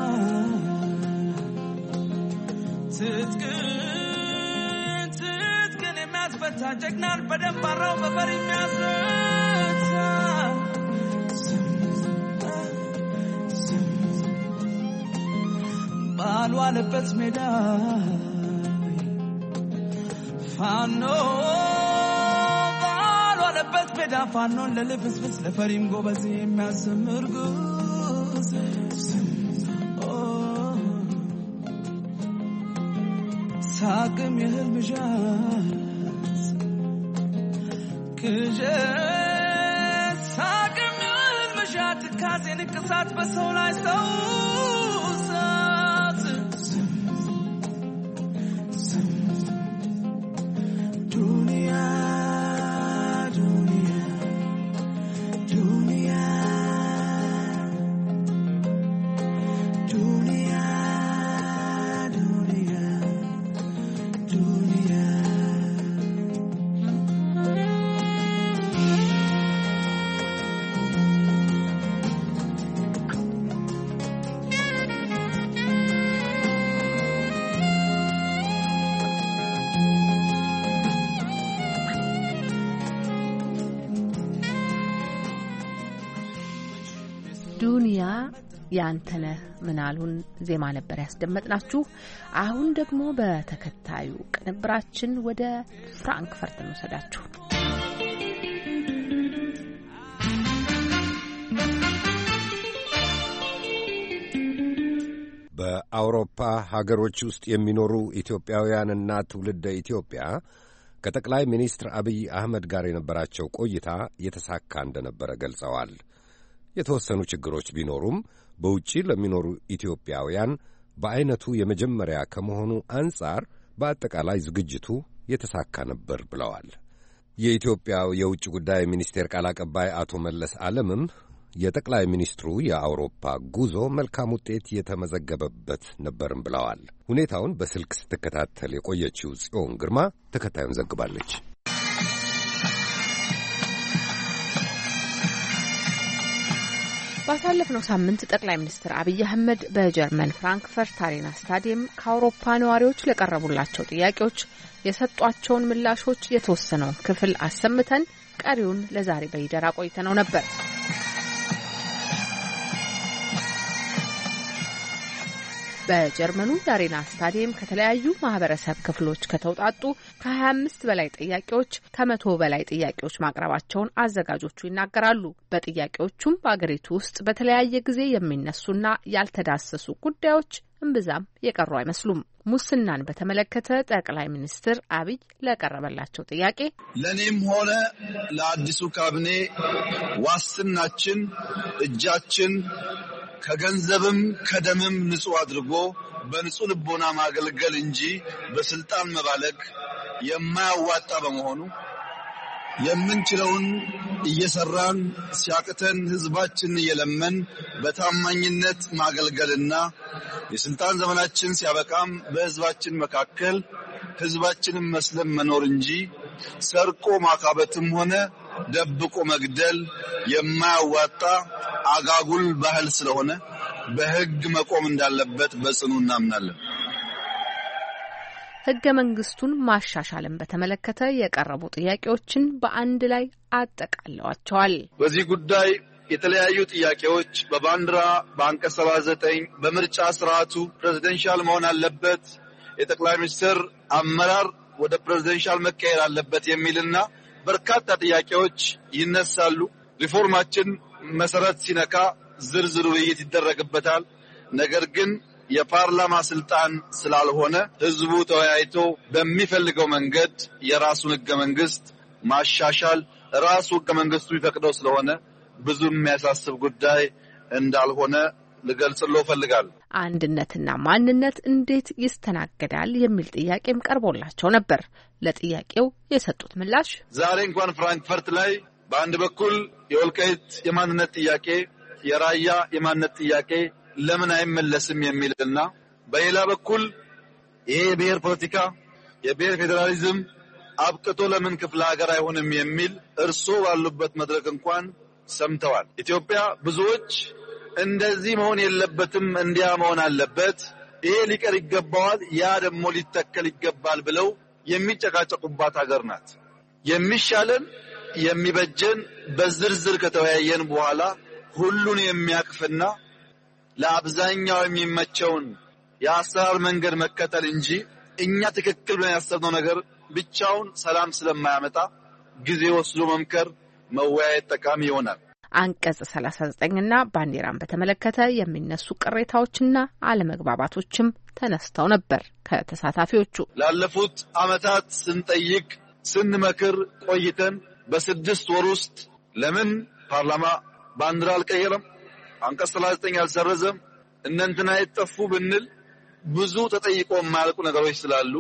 ትጥቅን የሚያስፈታ ጀግናን በደንብ አራው በፈር የሚያስረታ ባልዋለበት ሜዳ ፋኖ ባልዋለበት ሜዳ ፋኖን ለልፍስፍስ ለፈሪም ጎበዝ የሚያሰምር ጉዝ ሳቅም የህልም ዣዝ ቅዠት ሳቅም የህልም ዣዝ ትካዜ ንቅሳት በሰው ላይ ሰው ዱንያ ያንተነህ ምናሉን ዜማ ነበር ያስደመጥናችሁ። አሁን ደግሞ በተከታዩ ቅንብራችን ወደ ፍራንክፈርት እንወስዳችሁ። በአውሮፓ ሀገሮች ውስጥ የሚኖሩ ኢትዮጵያውያንና ትውልደ ኢትዮጵያ ከጠቅላይ ሚኒስትር አብይ አህመድ ጋር የነበራቸው ቆይታ የተሳካ እንደነበረ ገልጸዋል። የተወሰኑ ችግሮች ቢኖሩም በውጪ ለሚኖሩ ኢትዮጵያውያን በአይነቱ የመጀመሪያ ከመሆኑ አንጻር በአጠቃላይ ዝግጅቱ የተሳካ ነበር ብለዋል። የኢትዮጵያው የውጭ ጉዳይ ሚኒስቴር ቃል አቀባይ አቶ መለስ ዓለምም የጠቅላይ ሚኒስትሩ የአውሮፓ ጉዞ መልካም ውጤት የተመዘገበበት ነበርም ብለዋል። ሁኔታውን በስልክ ስትከታተል የቆየችው ጽዮን ግርማ ተከታዩን ዘግባለች። ባሳለፍነው ሳምንት ጠቅላይ ሚኒስትር አብይ አህመድ በጀርመን ፍራንክፈርት አሬና ስታዲየም ከአውሮፓ ነዋሪዎች ለቀረቡላቸው ጥያቄዎች የሰጧቸውን ምላሾች የተወሰነውን ክፍል አሰምተን ቀሪውን ለዛሬ በይደራ ቆይተነው ነበር። በጀርመኑ የአሬና ስታዲየም ከተለያዩ ማህበረሰብ ክፍሎች ከተውጣጡ ከ25 በላይ ጥያቄዎች ከ100 በላይ ጥያቄዎች ማቅረባቸውን አዘጋጆቹ ይናገራሉ። በጥያቄዎቹም በአገሪቱ ውስጥ በተለያየ ጊዜ የሚነሱና ያልተዳሰሱ ጉዳዮች እምብዛም የቀሩ አይመስሉም። ሙስናን በተመለከተ ጠቅላይ ሚኒስትር አብይ ለቀረበላቸው ጥያቄ ለኔም ሆነ ለአዲሱ ካቢኔ ዋስትናችን እጃችን ከገንዘብም ከደምም ንጹህ አድርጎ በንጹህ ልቦና ማገልገል እንጂ በስልጣን መባለግ የማያዋጣ በመሆኑ የምንችለውን እየሰራን ሲያቅተን ህዝባችን እየለመን በታማኝነት ማገልገልና የስልጣን ዘመናችን ሲያበቃም በህዝባችን መካከል ህዝባችንን መስለም መኖር እንጂ ሰርቆ ማካበትም ሆነ ደብቆ መግደል የማያዋጣ አጋጉል ባህል ስለሆነ በሕግ መቆም እንዳለበት በጽኑ እናምናለን። ሕገ መንግስቱን ማሻሻልን በተመለከተ የቀረቡ ጥያቄዎችን በአንድ ላይ አጠቃለዋቸዋል። በዚህ ጉዳይ የተለያዩ ጥያቄዎች በባንዲራ በአንቀጽ 79 በምርጫ ስርዓቱ ፕሬዚደንሻል መሆን አለበት፣ የጠቅላይ ሚኒስትር አመራር ወደ ፕሬዚደንሻል መቀየር አለበት የሚልና በርካታ ጥያቄዎች ይነሳሉ። ሪፎርማችን መሰረት ሲነካ ዝርዝር ውይይት ይደረግበታል። ነገር ግን የፓርላማ ስልጣን ስላልሆነ ህዝቡ ተወያይቶ በሚፈልገው መንገድ የራሱን ህገ መንግስት ማሻሻል ራሱ ህገ መንግስቱ ይፈቅደው ስለሆነ ብዙ የሚያሳስብ ጉዳይ እንዳልሆነ ልገልጽልዎ እፈልጋለሁ። አንድነትና ማንነት እንዴት ይስተናገዳል የሚል ጥያቄም ቀርቦላቸው ነበር። ለጥያቄው የሰጡት ምላሽ ዛሬ እንኳን ፍራንክፈርት ላይ በአንድ በኩል የወልቃይት የማንነት ጥያቄ፣ የራያ የማንነት ጥያቄ ለምን አይመለስም የሚልና በሌላ በኩል ይሄ የብሔር ፖለቲካ የብሔር ፌዴራሊዝም አብቅቶ ለምን ክፍለ ሀገር አይሆንም የሚል እርሶ ባሉበት መድረክ እንኳን ሰምተዋል። ኢትዮጵያ ብዙዎች እንደዚህ መሆን የለበትም እንዲያ መሆን አለበት፣ ይሄ ሊቀር ይገባዋል፣ ያ ደግሞ ሊተከል ይገባል ብለው የሚጨቃጨቁባት ሀገር ናት። የሚሻለን የሚበጀን በዝርዝር ከተወያየን በኋላ ሁሉን የሚያቅፍና ለአብዛኛው የሚመቸውን የአሰራር መንገድ መከተል እንጂ እኛ ትክክል ብለን ያሰብነው ነገር ብቻውን ሰላም ስለማያመጣ ጊዜ ወስዶ መምከር መወያየት ጠቃሚ ይሆናል። አንቀጽ 39ና ባንዲራን በተመለከተ የሚነሱ ቅሬታዎችና አለመግባባቶችም ተነስተው ነበር ከተሳታፊዎቹ። ላለፉት ዓመታት ስንጠይቅ ስንመክር ቆይተን በ6 ወር ውስጥ ለምን ፓርላማ ባንዲራ አልቀየረም፣ አንቀጽ 39 አልሰረዘም፣ እነንትና የጠፉ ብንል ብዙ ተጠይቆ የማያልቁ ነገሮች ስላሉ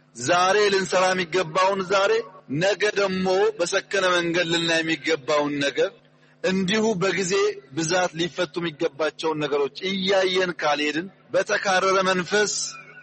ዛሬ ልንሰራ የሚገባውን ዛሬ፣ ነገ ደግሞ በሰከነ መንገድ ልናይ የሚገባውን ነገር እንዲሁ በጊዜ ብዛት ሊፈቱ የሚገባቸውን ነገሮች እያየን ካልሄድን በተካረረ መንፈስ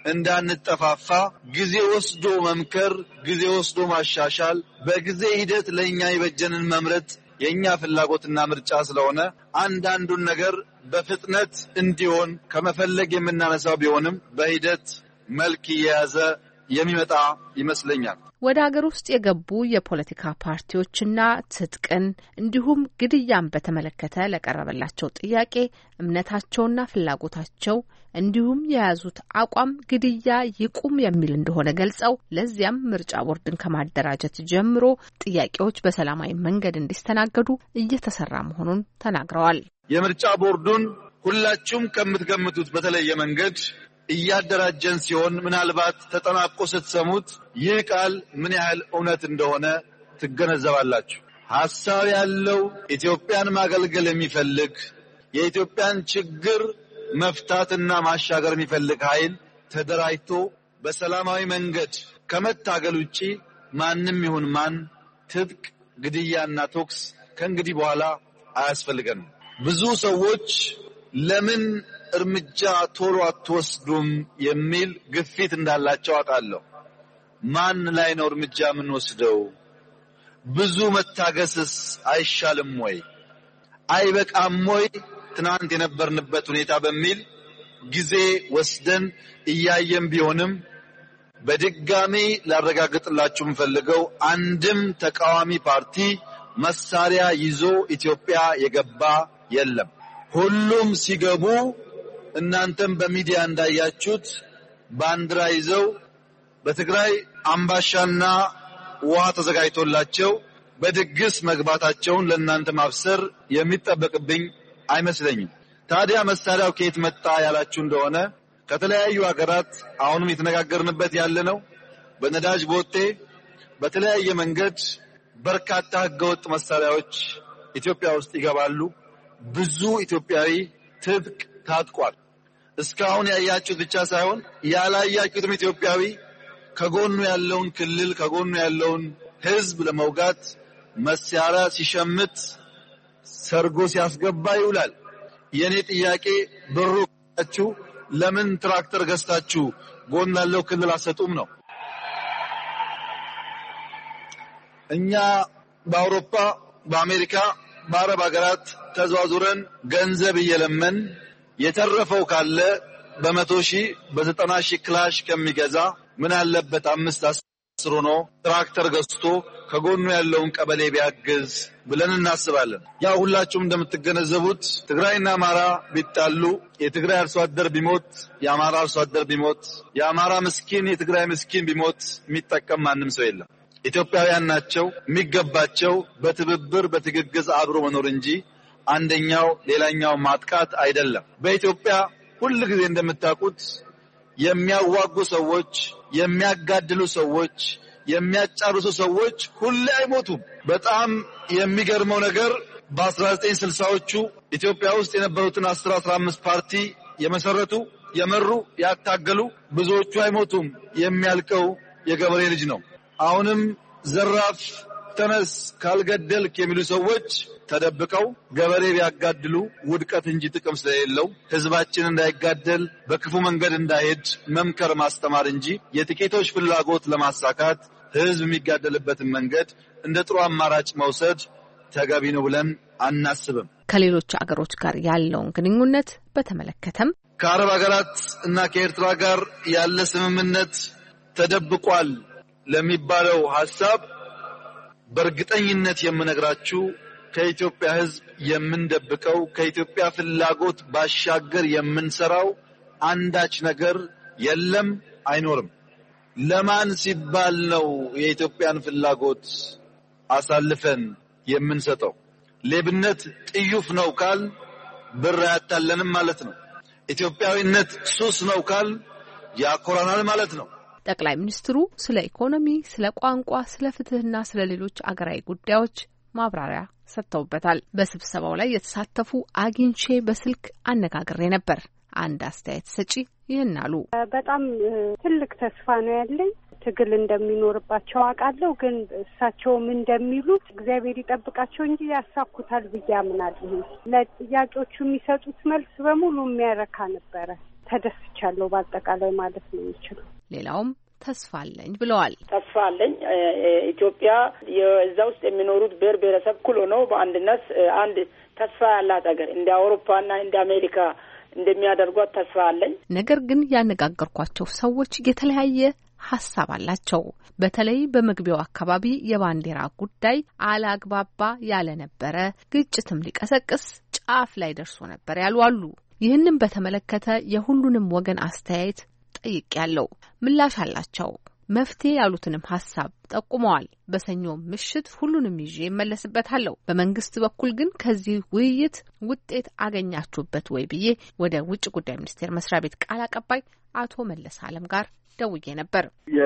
እንዳንጠፋፋ ጊዜ ወስዶ መምከር፣ ጊዜ ወስዶ ማሻሻል፣ በጊዜ ሂደት ለኛ ይበጀንን መምረጥ የኛ ፍላጎትና ምርጫ ስለሆነ አንዳንዱን ነገር በፍጥነት እንዲሆን ከመፈለግ የምናነሳው ቢሆንም በሂደት መልክ የያዘ የሚመጣ ይመስለኛል። ወደ ሀገር ውስጥ የገቡ የፖለቲካ ፓርቲዎችና ትጥቅን እንዲሁም ግድያን በተመለከተ ለቀረበላቸው ጥያቄ እምነታቸውና ፍላጎታቸው እንዲሁም የያዙት አቋም ግድያ ይቁም የሚል እንደሆነ ገልጸው ለዚያም ምርጫ ቦርድን ከማደራጀት ጀምሮ ጥያቄዎች በሰላማዊ መንገድ እንዲስተናገዱ እየተሰራ መሆኑን ተናግረዋል። የምርጫ ቦርዱን ሁላችሁም ከምትገምቱት በተለየ መንገድ እያደራጀን ሲሆን ምናልባት ተጠናቆ ስትሰሙት ይህ ቃል ምን ያህል እውነት እንደሆነ ትገነዘባላችሁ። ሐሳብ ያለው ኢትዮጵያን ማገልገል የሚፈልግ የኢትዮጵያን ችግር መፍታትና ማሻገር የሚፈልግ ኃይል ተደራጅቶ በሰላማዊ መንገድ ከመታገል ውጪ ማንም ይሁን ማን ትጥቅ፣ ግድያና ቶክስ ከእንግዲህ በኋላ አያስፈልገንም። ብዙ ሰዎች ለምን እርምጃ ቶሎ አትወስዱም የሚል ግፊት እንዳላቸው አውቃለሁ። ማን ላይ ነው እርምጃ የምንወስደው? ብዙ መታገስስ አይሻልም ወይ? አይበቃም ወይ? ትናንት የነበርንበት ሁኔታ በሚል ጊዜ ወስደን እያየን ቢሆንም በድጋሚ ላረጋግጥላችሁ የምፈልገው አንድም ተቃዋሚ ፓርቲ መሳሪያ ይዞ ኢትዮጵያ የገባ የለም። ሁሉም ሲገቡ እናንተም በሚዲያ እንዳያችሁት ባንዲራ ይዘው በትግራይ አምባሻና ውሃ ተዘጋጅቶላቸው በድግስ መግባታቸውን ለእናንተ ማብሰር የሚጠበቅብኝ አይመስለኝም። ታዲያ መሳሪያው ከየት መጣ ያላችሁ እንደሆነ ከተለያዩ ሀገራት አሁንም የተነጋገርንበት ያለ ነው። በነዳጅ ቦቴ በተለያየ መንገድ በርካታ ህገወጥ መሳሪያዎች ኢትዮጵያ ውስጥ ይገባሉ። ብዙ ኢትዮጵያዊ ትጥቅ ታጥቋል። እስካሁን ያያችሁት ብቻ ሳይሆን ያላያችሁትም ኢትዮጵያዊ ከጎኑ ያለውን ክልል ከጎኑ ያለውን ህዝብ ለመውጋት መሳሪያ ሲሸምት ሰርጎ ሲያስገባ ይውላል። የኔ ጥያቄ ብሩ ካችሁ ለምን ትራክተር ገዝታችሁ ጎን ያለው ክልል አሰጡም ነው። እኛ በአውሮፓ፣ በአሜሪካ፣ በአረብ ሀገራት ተዘዋዙረን ገንዘብ እየለመን የተረፈው ካለ በመቶ ሺህ በ90 ሺህ ክላሽ ከሚገዛ ምን አለበት 5-10 ሆኖ ትራክተር ገዝቶ ከጎኑ ያለውን ቀበሌ ቢያግዝ ብለን እናስባለን። ያው ሁላችሁም እንደምትገነዘቡት ትግራይና አማራ ቢጣሉ የትግራይ አርሶ አደር ቢሞት የአማራ አርሶ አደር ቢሞት የአማራ ምስኪን የትግራይ ምስኪን ቢሞት የሚጠቀም ማንም ሰው የለም። ኢትዮጵያውያን ናቸው። የሚገባቸው በትብብር በትግግዝ አብሮ መኖር እንጂ አንደኛው ሌላኛው ማጥቃት አይደለም። በኢትዮጵያ ሁሉ ጊዜ እንደምታውቁት የሚያዋጉ ሰዎች፣ የሚያጋድሉ ሰዎች፣ የሚያጫርሱ ሰዎች ሁሌ አይሞቱም። በጣም የሚገርመው ነገር በ1960ዎቹ ኢትዮጵያ ውስጥ የነበሩትን 10-15 ፓርቲ የመሰረቱ የመሩ ያታገሉ ብዙዎቹ አይሞቱም። የሚያልቀው የገበሬ ልጅ ነው። አሁንም ዘራፍ ተነስ ካልገደልክ የሚሉ ሰዎች ተደብቀው ገበሬ ቢያጋድሉ ውድቀት እንጂ ጥቅም ስለሌለው ህዝባችን እንዳይጋደል በክፉ መንገድ እንዳይሄድ መምከር ማስተማር እንጂ የጥቂቶች ፍላጎት ለማሳካት ህዝብ የሚጋደልበትን መንገድ እንደ ጥሩ አማራጭ መውሰድ ተገቢ ነው ብለን አናስብም። ከሌሎች አገሮች ጋር ያለውን ግንኙነት በተመለከተም ከአረብ ሀገራት እና ከኤርትራ ጋር ያለ ስምምነት ተደብቋል ለሚባለው ሐሳብ በእርግጠኝነት የምነግራችሁ ከኢትዮጵያ ህዝብ የምንደብቀው ከኢትዮጵያ ፍላጎት ባሻገር የምንሰራው አንዳች ነገር የለም፣ አይኖርም። ለማን ሲባል ነው የኢትዮጵያን ፍላጎት አሳልፈን የምንሰጠው? ሌብነት ጥዩፍ ነው ካል ብር ያታለንም ማለት ነው። ኢትዮጵያዊነት ሱስ ነው ካል ያኮራናል ማለት ነው። ጠቅላይ ሚኒስትሩ ስለ ኢኮኖሚ፣ ስለ ቋንቋ፣ ስለ ፍትህና ስለ ሌሎች አገራዊ ጉዳዮች ማብራሪያ ሰጥተውበታል። በስብሰባው ላይ የተሳተፉ አግኝቼ በስልክ አነጋግሬ ነበር። አንድ አስተያየት ሰጪ ይህን አሉ። በጣም ትልቅ ተስፋ ነው ያለኝ። ትግል እንደሚኖርባቸው አውቃለሁ። ግን እሳቸውም እንደሚሉት እግዚአብሔር ይጠብቃቸው እንጂ ያሳኩታል ብዬ አምናለሁ። ለጥያቄዎቹ የሚሰጡት መልስ በሙሉ የሚያረካ ነበረ። ተደስቻለሁ በአጠቃላይ ማለት ነው የሚችለው። ሌላውም ተስፋ አለኝ ብለዋል። ተስፋ አለኝ ኢትዮጵያ የዛ ውስጥ የሚኖሩት ብሔር ብሔረሰብ እኩል ሆነው በአንድነት አንድ ተስፋ ያላት ሀገር እንደ አውሮፓና እንደ አሜሪካ እንደሚያደርጓት ተስፋ አለኝ። ነገር ግን ያነጋገርኳቸው ሰዎች የተለያየ ሀሳብ አላቸው። በተለይ በመግቢያው አካባቢ የባንዲራ ጉዳይ አላግባባ ያለ ነበረ፣ ግጭትም ሊቀሰቅስ ጫፍ ላይ ደርሶ ነበር ያሉ አሉ። ይህንን በተመለከተ የሁሉንም ወገን አስተያየት ጠይቄያለሁ። ምላሽ አላቸው። መፍትሄ ያሉትንም ሀሳብ ጠቁመዋል። በሰኞ ምሽት ሁሉንም ይዤ እመለስበታለሁ። በመንግስት በኩል ግን ከዚህ ውይይት ውጤት አገኛችሁበት ወይ ብዬ ወደ ውጭ ጉዳይ ሚኒስቴር መስሪያ ቤት ቃል አቀባይ አቶ መለስ አለም ጋር ደውዬ ነበር።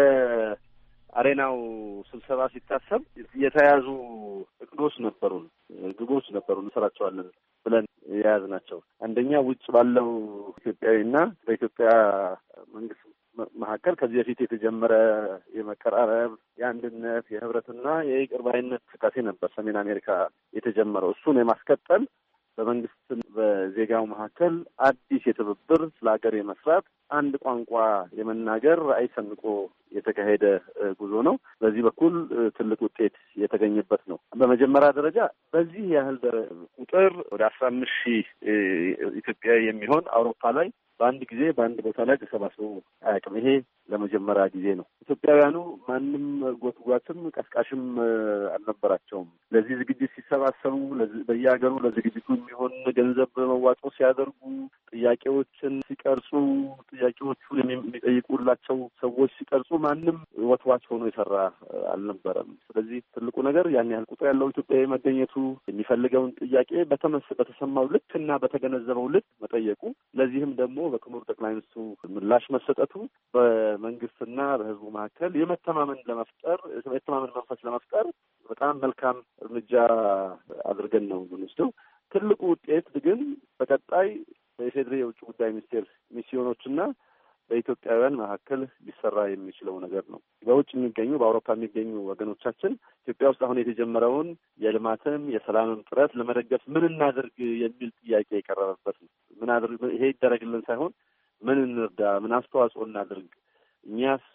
የአሬናው ስብሰባ ሲታሰብ የተያዙ እቅዶች ነበሩን፣ ግቦች ነበሩን፣ እንሰራቸዋለን ብለን የያዝናቸው። አንደኛ ውጭ ባለው ኢትዮጵያዊና በኢትዮጵያ መንግስት መካከል ከዚህ በፊት የተጀመረ የመቀራረብ፣ የአንድነት፣ የህብረትና የይቅር ባይነት እንቅስቃሴ ነበር ሰሜን አሜሪካ የተጀመረው። እሱን የማስቀጠል በመንግስት በዜጋው መካከል አዲስ የትብብር ስለ ሀገር የመስራት አንድ ቋንቋ የመናገር ራዕይ ሰንቆ የተካሄደ ጉዞ ነው። በዚህ በኩል ትልቅ ውጤት የተገኘበት ነው። በመጀመሪያ ደረጃ በዚህ ያህል ቁጥር ወደ 15,000 ኢትዮጵያዊ የሚሆን አውሮፓ ላይ በአንድ ጊዜ በአንድ ቦታ ላይ ተሰባስበው አያውቅም። ይሄ ለመጀመሪያ ጊዜ ነው። ኢትዮጵያውያኑ ማንም ጎትጓትም ቀስቃሽም አልነበራቸውም። ለዚህ ዝግጅት ሲሰባሰቡ በየሀገሩ ለዝግጅቱ የሚሆን ገንዘብ መዋጮ ሲያደርጉ፣ ጥያቄዎችን ሲቀርጹ፣ ጥያቄዎቹን የሚጠይቁላቸው ሰዎች ሲቀርጹ ማንም ወትዋች ሆኖ የሰራ አልነበረም። ስለዚህ ትልቁ ነገር ያን ያህል ቁጥር ያለው ኢትዮጵያዊ መገኘቱ፣ የሚፈልገውን ጥያቄ በተሰማው ልክ እና በተገነዘበው ልክ መጠየቁ፣ ለዚህም ደግሞ በክቡር ጠቅላይ ሚኒስትሩ ምላሽ መሰጠቱ በመንግስትና በሕዝቡ መካከል የመተማመን መንፈስ ለመፍጠር በጣም መልካም እርምጃ አድርገን ነው የምንወስደው። ትልቁ ውጤት ግን በቀጣይ በኢፌዴሪ የውጭ ጉዳይ ሚኒስቴር ሚስዮኖችና በኢትዮጵያውያን መካከል ሊሰራ የሚችለው ነገር ነው። በውጭ የሚገኙ በአውሮፓ የሚገኙ ወገኖቻችን ኢትዮጵያ ውስጥ አሁን የተጀመረውን የልማትም የሰላምም ጥረት ለመደገፍ ምን እናድርግ የሚል ጥያቄ የቀረበበት ነው። ይሄ ይደረግልን ሳይሆን ምን እንርዳ፣ ምን አስተዋጽኦ እናድርግ፣ እኛስ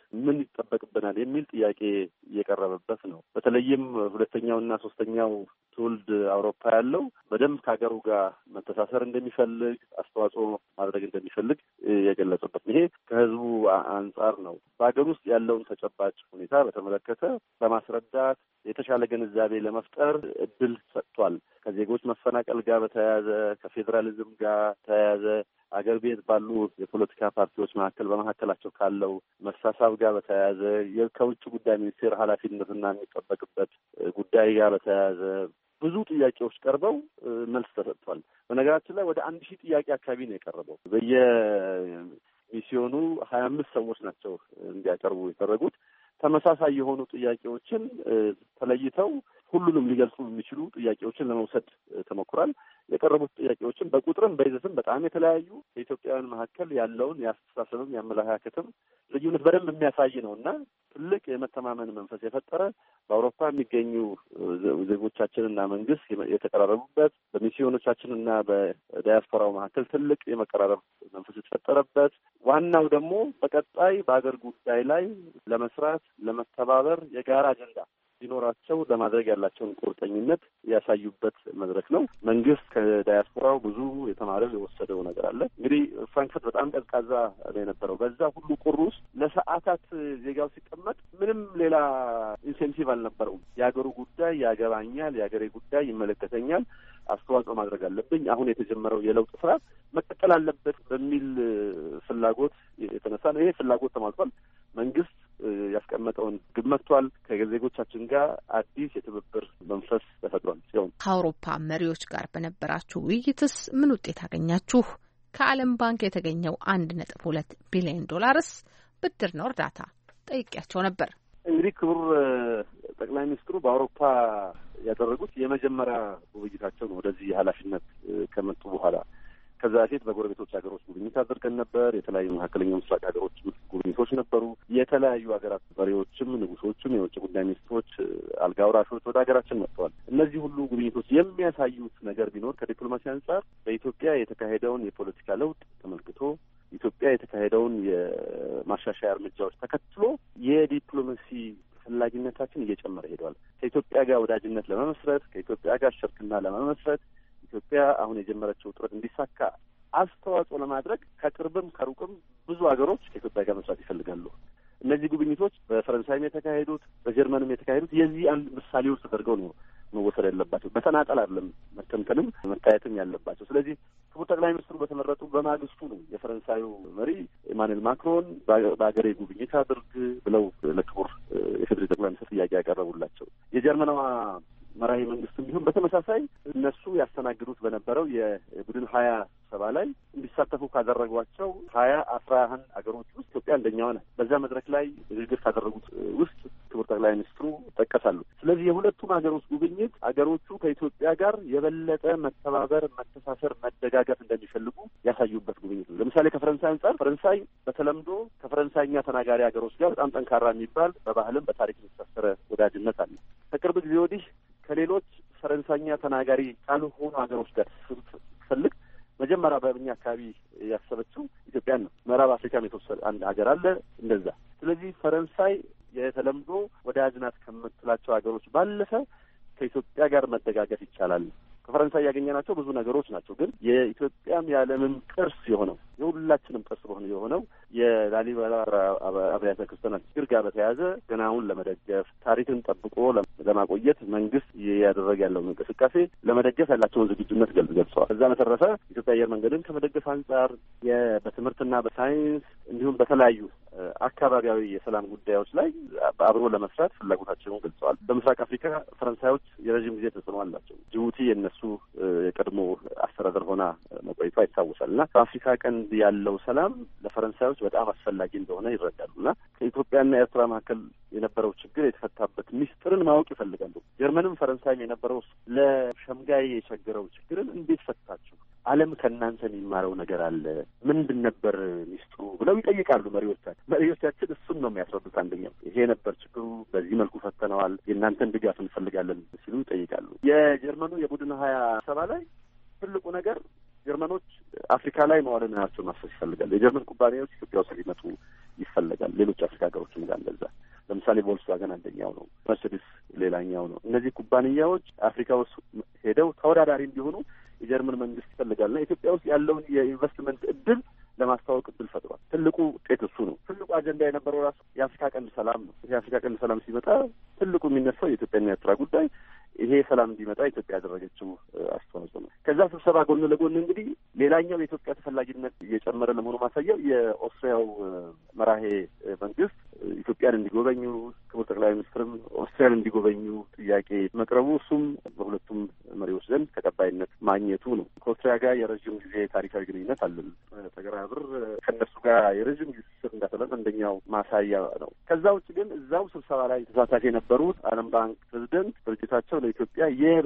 ምን ይጠበቅብናል የሚል ጥያቄ እየቀረበበት ነው። በተለይም ሁለተኛውና ሶስተኛው ትውልድ አውሮፓ ያለው በደንብ ከሀገሩ ጋር መተሳሰር እንደሚፈልግ፣ አስተዋጽኦ ማድረግ እንደሚፈልግ የገለጸበት ይሄ ከህዝቡ አንጻር ነው። በሀገር ውስጥ ያለውን ተጨባጭ ሁኔታ በተመለከተ ለማስረዳት የተሻለ ግንዛቤ ለመፍጠር እድል ሰጥቷል። ከዜጎች መፈናቀል ጋር በተያያዘ ከፌዴራሊዝም ጋር ተያያዘ አገር ቤት ባሉ የፖለቲካ ፓርቲዎች በመካከላቸው ካለው መሳሳብ ጋር በተያያዘ ከውጭ ጉዳይ ሚኒስቴር ኃላፊነትና የሚጠበቅበት ጉዳይ ጋር በተያያዘ ብዙ ጥያቄዎች ቀርበው መልስ ተሰጥቷል። በነገራችን ላይ ወደ 1000 ጥያቄ አካባቢ ነው የቀረበው። በየሚስዮኑ 25 ሰዎች ናቸው እንዲያቀርቡ የተደረጉት። ተመሳሳይ የሆኑ ጥያቄዎችን ተለይተው ሁሉንም ሊገልጹ የሚችሉ ጥያቄዎችን ለመውሰድ ተሞክሯል። የቀረቡት ጥያቄዎችን በቁጥርም በይዘትም በጣም የተለያዩ በኢትዮጵያውያን መካከል ያለውን የአስተሳሰብም የአመለካከትም ልዩነት በደንብ የሚያሳይ ነው እና ትልቅ የመተማመን መንፈስ የፈጠረ በአውሮፓ የሚገኙ ዜጎቻችንና መንግስት የተቀራረቡበት በሚስዮኖቻችንና በዳያስፖራው መካከል ትልቅ የመቀራረብ መንፈስ የተፈጠረበት ዋናው ደግሞ በቀጣይ በሀገር ጉዳይ ላይ ለመስራት ለመተባበር የጋራ አጀንዳ ሊኖራቸው ለማድረግ ያላቸውን ቁርጠኝነት ያሳዩበት መድረክ ነው። መንግስት ከዳያስፖራው ብዙ የተማረው የወሰደው ነገር አለ። እንግዲህ ፍራንክፈርት በጣም ቀዝቃዛ ነው የነበረው። በዛ ሁሉ ቁር ውስጥ ለሰዓታት ዜጋው ሲቀመጥ ምንም ሌላ ኢንሴንቲቭ አልነበረውም። የሀገሩ ጉዳይ ያገባኛል፣ የሀገሬ ጉዳይ ይመለከተኛል፣ አስተዋጽኦ ማድረግ አለብኝ፣ አሁን የተጀመረው የለውጥ ስራ መቀጠል አለበት በሚል ፍላጎት የተነሳ ነው። ይሄ ፍላጎት ተሟልቷል። መንግስት ያስቀመጠውን ግብ መጥቷል። ከዜጎቻችን ጋር አዲስ የትብብር መንፈስ ተፈጥሯል። ሲሆን ከአውሮፓ መሪዎች ጋር በነበራችሁ ውይይትስ ምን ውጤት አገኛችሁ? ከዓለም ባንክ የተገኘው 1.2 ቢሊዮን ዶላርስ ብድር ነው እርዳታ? ጠይቄያቸው ነበር። እንግዲህ ክቡር ጠቅላይ ሚኒስትሩ በአውሮፓ ያደረጉት የመጀመሪያ ውይይታቸው ነው ወደዚህ ኃላፊነት ከመጡ በኋላ። ከዛ በፊት በጎረቤቶች ሀገሮች ጉብኝት አድርገን ነበር። የተለያዩ መካከለኛው ምስራቅ ሀገሮች ጉብኝቶች ነበሩ። የተለያዩ ሀገራት መሪዎችም፣ ንጉሶችም፣ የውጭ ጉዳይ ሚኒስትሮች፣ አልጋ ወራሾች ወደ ሀገራችን መጥተዋል። እነዚህ ሁሉ ጉብኝቶች የሚያሳዩት ነገር ቢኖር ከዲፕሎማሲ አንጻር በኢትዮጵያ የተካሄደውን የፖለቲካ ለውጥ ተመልክቶ ኢትዮጵያ የተካሄደውን የማሻሻያ እርምጃዎች ተከትሎ የዲፕሎማሲ ተፈላጊነታችን እየጨመረ ሄዷል። ከኢትዮጵያ ጋር ወዳጅነት ለመመስረት ከኢትዮጵያ ጋር ሽርክና ለመመስረት ኢትዮጵያ አሁን የጀመረችው ጥረት እንዲሳካ አስተዋጽኦ ለማድረግ ከቅርብም ከሩቅም ብዙ ሀገሮች ከኢትዮጵያ ጋር መስራት ይፈልጋሉ። እነዚህ ጉብኝቶች በፈረንሳይም የተካሄዱት በጀርመንም የተካሄዱት የዚህ አንድ ምሳሌዎች ተደርገው ነው መወሰድ ያለባቸው። በተናጠል አይደለም መተንተንም መታየትም ያለባቸው። ስለዚህ ክቡር ጠቅላይ ሚኒስትሩ በተመረጡ በማግስቱ ነው የፈረንሳዩ መሪ ኢማኑኤል ማክሮን በሀገሬ ጉብኝት አድርግ ብለው ለክቡር የፌዴራል ጠቅላይ ሚኒስትር ጥያቄ ያቀረቡላቸው። የጀርመናዋ መራሄ መንግስትም ቢሆን በተመሳሳይ እነሱ ያስተናግዱት በነበረው የቡድን 20 ላይ እንዲሳተፉ ካደረጓቸው 11 አገሮች ውስጥ ኢትዮጵያ አንደኛዋ ናት። በዛ መድረክ ላይ ንግግር ካደረጉት ውስጥ ክቡር ጠቅላይ ሚኒስትሩ ይጠቀሳሉ። ስለዚህ የሁለቱም ሀገሮች ጉብኝት ሀገሮቹ ከኢትዮጵያ ጋር የበለጠ መተባበር፣ መተሳሰር፣ መደጋገፍ እንደሚፈልጉ ያሳዩበት ጉብኝት ነው። ለምሳሌ ከፈረንሳይ አንጻር ፈረንሳይ በተለምዶ ከፈረንሳይኛ ተናጋሪ ሀገሮች ጋር በጣም ጠንካራ የሚባል በባህልም በታሪክ የተሳሰረ ወዳጅነት አለ። ከቅርብ ጊዜ ወዲህ ከሌሎች ፈረንሳይኛ ተናጋሪ ካልሆኑ ሀገሮች ጋር ስትፈልግ መጀመሪያ በእኛ አካባቢ ያሰበችው ኢትዮጵያን ነው። ምዕራብ አፍሪካም የተወሰነ አንድ ሀገር አለ እንደዛ። ስለዚህ ፈረንሳይ የተለምዶ ወዳጅ ናት ከምትላቸው ሀገሮች ባለፈ ከኢትዮጵያ ጋር መደጋገፍ ይቻላል። ከፈረንሳይ ያገኘናቸው ብዙ ነገሮች ናቸው። ግን የኢትዮጵያም የዓለምም ቅርስ የሆነው የሁላችንም ቅርስ የሆነው የላሊበላ አብያተ ክርስቲያናት ችግር ጋር በተያያዘ ገናውን ለመደገፍ ታሪክን ጠብቆ ለማቆየት መንግስት እያደረገ ያለውን እንቅስቃሴ ለመደገፍ ያላቸውን ዝግጁነት ገልጸዋል። ከዛ በተረፈ ኢትዮጵያ አየር መንገድን ከመደገፍ አንጻር በትምህርትና በሳይንስ እንዲሁም በተለያዩ አካባቢያዊ የሰላም ጉዳዮች ላይ አብሮ ለመስራት ፍላጎታቸውን ገልጸዋል። በምስራቅ አፍሪካ ፈረንሳዮች የረዥም ጊዜ ተጽዕኖ አላቸው። ጅቡቲ የእነሱ የቀድሞ አስተዳደር ሆና መቆየቷ ይታወሳል እና በአፍሪካ ቀንድ ያለው ሰላም ለፈረንሳዮች በጣም አስፈላጊ እንደሆነ ይረዳሉ እና ከኢትዮጵያና ኤርትራ መካከል የነበረው ችግር የተፈታበት ሚስጥርን ማወቅ ይፈልጋሉ። ጀርመንም ፈረንሳይም የነበረው ለሸምጋይ የቸገረው ችግርን እንዴት ፈታችሁ? ዓለም ከእናንተ የሚማረው ነገር አለ፣ ምንድን ነበር ሚስጥሩ ብለው ይጠይቃሉ መሪዎቻችን እሱን ነው የሚያስረዱት። አንደኛው ይሄ ነበር ችግሩ፣ በዚህ መልኩ ፈተነዋል፣ የእናንተን ድጋፍ እንፈልጋለን ሲሉ ይጠይቃሉ። የጀርመኑ የቡድን 20 ላይ ትልቁ ነገር ጀርመኖች አፍሪካ ላይ መዋለ ንዋያቸውን ማፍሰስ ይፈልጋል። የጀርመን ኩባንያዎች ኢትዮጵያ ውስጥ ሊመጡ ይፈልጋል። ሌሎች አፍሪካ ሀገሮችም ጋር እንደዛ። ለምሳሌ ቮልክስዋገን አንደኛው ነው፣ መርሴዲስ ሌላኛው ነው። እነዚህ ኩባንያዎች አፍሪካ ውስጥ ሄደው ተወዳዳሪ እንዲሆኑ የጀርመን መንግስት ይፈልጋልና ኢትዮጵያ ውስጥ ያለውን የኢንቨስትመንት እድል ለማስተዋወቅ እድል ፈጥሯል። ትልቁ ውጤት እሱ ነው። ትልቁ አጀንዳ የነበረው ራሱ የአፍሪካ ቀንድ ሰላም ነው። የአፍሪካ ቀንድ ሰላም ሲመጣ ትልቁ የሚነሳው የኢትዮጵያና የኤርትራ ጉዳይ፣ ይሄ ሰላም እንዲመጣ ኢትዮጵያ ያደረገችው አስተዋጽኦ ነው። ከዛ ስብሰባ ጎን ለጎን እንግዲህ ሌላኛው የኢትዮጵያ ተፈላጊነት እየጨመረ ለመሆኑ ማሳያው የኦስትሪያው መራሄ መንግስት ኢትዮጵያን እንዲጎበኙ ክቡር ጠቅላይ ሚኒስትርም ኦስትሪያን እንዲጎበኙ ጥያቄ መቅረቡ እሱም በሁለቱም መሪዎች ዘንድ ተቀባይነት ማግኘቱ ነው። ከኦስትሪያ ጋር የረዥም ጊዜ ታሪካዊ ግንኙነት አለን። ተገራብር ከእነሱ ጋር የረዥም ጊዜ ስር እንዳተለን አንደኛው ማሳያ ነው። ከዛ ውጭ ግን እዛው ስብሰባ ላይ ተሳታፊ የነበሩት ዓለም ባንክ ፕሬዚደንት ድርጅታቸው ለኢትዮጵያ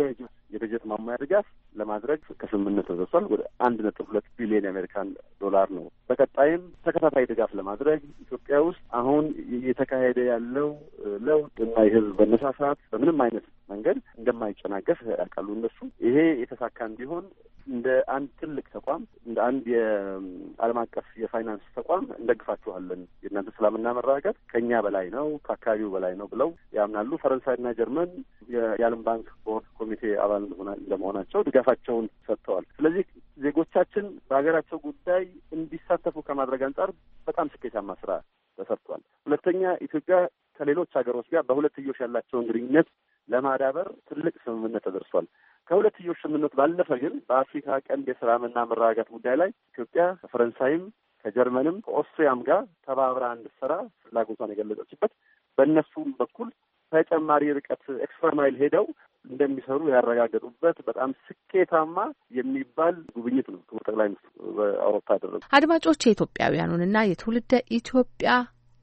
የበጀት ማሟያ ድጋፍ ለማድረግ ከስምምነት ተደርሷል። ወደ 1.2 ቢሊዮን የአሜሪካን ዶላር ነው። በቀጣይም ተከታታይ ድጋፍ ለማድረግ ኢትዮጵያ ውስጥ አሁን እየተካሄደ ያለው ለውጥ እና የህዝብ መነሳሳት በምንም አይነት መንገድ እንደማይጨናገፍ ያውቃሉ እነሱ። ይሄ የተሳካ እንዲሆን እንደ አንድ ትልቅ ተቋም እንደ አንድ የዓለም አቀፍ የፋይናንስ ተቋም እንደግፋችኋለን፣ የእናንተ ሰላምና መረጋጋት ከእኛ በላይ ነው፣ ከአካባቢው በላይ ነው ብለው ያምናሉ። ፈረንሳይና ጀርመን የዓለም ባንክ ቦርድ ኮሚቴ አባል ለመሆናቸው ድጋፋቸውን ሰጥተዋል። ስለዚህ ዜጎቻችን በሀገራቸው ጉዳይ እንዲሳተፉ ከማድረግ አንጻር በጣም ስኬታማ ስራ ተሰርቷል። ሁለተኛ ኢትዮጵያ ከሌሎች ሀገሮች ጋር በሁለትዮሽ ያላቸውን ግንኙነት ለማዳበር ትልቅ ስምምነት ተደርሷል። ከሁለትዮሽ ስምምነት ባለፈ ግን በአፍሪካ ቀንድ የሰላምና መረጋጋት ጉዳይ ላይ ኢትዮጵያ ከፈረንሳይም ከጀርመንም ከኦስትሪያም ጋር ተባብራ እንድትሰራ ፍላጎቷን የገለጸችበት በእነሱም በኩል ተጨማሪ ርቀት ኤክስትራ ማይል ሄደው እንደሚሰሩ ያረጋገጡበት በጣም ስኬታማ የሚባል ጉብኝት ነው ክቡር ጠቅላይ ሚኒስትሩ በአውሮፓ ያደረጉ። አድማጮች የኢትዮጵያውያኑንና የትውልደ ኢትዮጵያ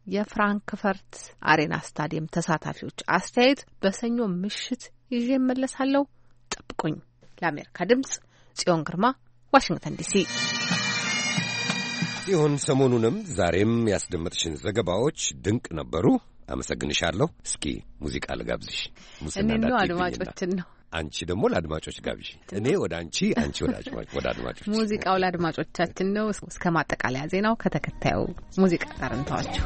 የፍራንክፈርት አሬና ስታዲየም ተሳታፊዎች አስተያየት በሰኞ ምሽት ይዤ እመለሳለሁ። ጠብቁኝ። ለአሜሪካ ድምጽ ጽዮን ግርማ፣ ዋሽንግተን ዲሲ። ጽዮን፣ ሰሞኑንም ዛሬም ያስደመጥሽን ዘገባዎች ድንቅ ነበሩ። አመሰግንሻለሁ። እስኪ ሙዚቃ ልጋብዝሽ። እኔ አድማጮችን ነው፣ አንቺ ደግሞ ለአድማጮች ጋብዥ። እኔ ወደ አንቺ፣ አንቺ ወደ አድማጮች። ሙዚቃው ለአድማጮቻችን ነው። እስከ ማጠቃለያ ዜናው ከተከታዩ ሙዚቃ ጋር እንተዋችሁ።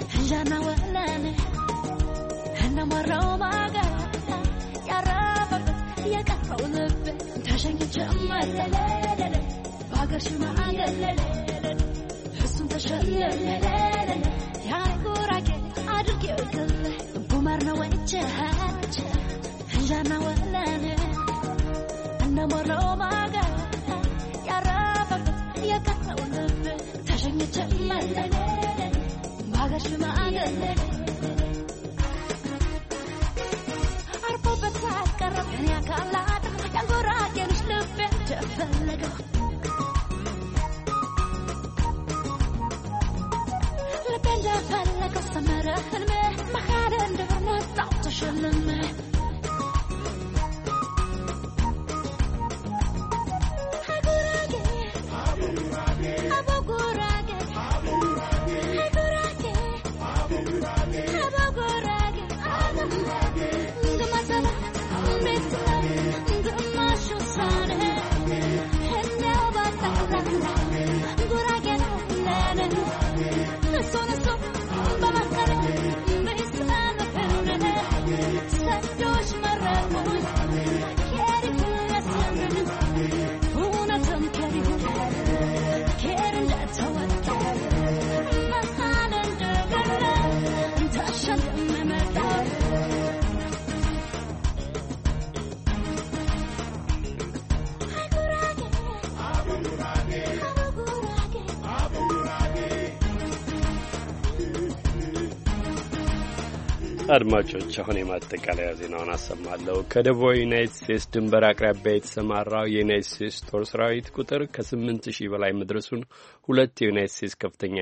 አድማጮች አሁን የማጠቃለያ ዜናውን አሰማለሁ። ከደቡብ ዩናይትድ ስቴትስ ድንበር አቅራቢያ የተሰማራው የዩናይትድ ስቴትስ ጦር ሰራዊት ቁጥር ከ8,000 በላይ መድረሱን ሁለት የዩናይትድ ስቴትስ ከፍተኛ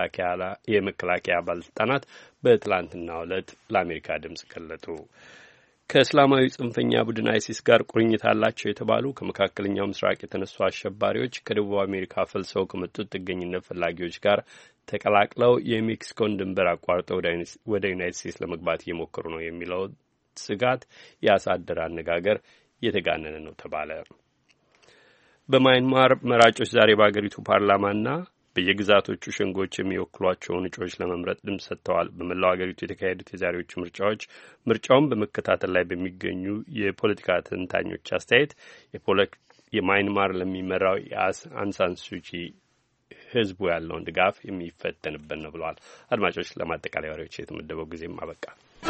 የመከላከያ ባለስልጣናት በትላንትናው ዕለት ለአሜሪካ ድምጽ ገለጡ። ከእስላማዊ ጽንፈኛ ቡድን አይሲስ ጋር ቁርኝት አላቸው የተባሉ ከመካከለኛው ምስራቅ የተነሱ አሸባሪዎች ከደቡብ አሜሪካ ፈልሰው ከመጡት ጥገኝነት ፈላጊዎች ጋር ተቀላቅለው የሜክሲኮን ድንበር አቋርጠው ወደ ዩናይትድ ስቴትስ ለመግባት እየሞከሩ ነው የሚለው ስጋት ያሳደረ አነጋገር እየተጋነነ ነው ተባለ። በማይንማር መራጮች ዛሬ በአገሪቱ ፓርላማና በየግዛቶቹ ሸንጎች የሚወክሏቸውን እጩዎች ለመምረጥ ድምፅ ሰጥተዋል። በመላው አገሪቱ የተካሄዱት የዛሬዎቹ ምርጫውን በመከታተል ላይ በሚገኙ የፖለቲካ ተንታኞች አስተያየት የማይንማር ለሚመራው የአንሳን ሱቺ ህዝቡ ያለውን ድጋፍ የሚፈተንበት ነው ብለዋል። አድማጮች፣ ለማጠቃለያ ወሬዎች የተመደበው ጊዜም አበቃ።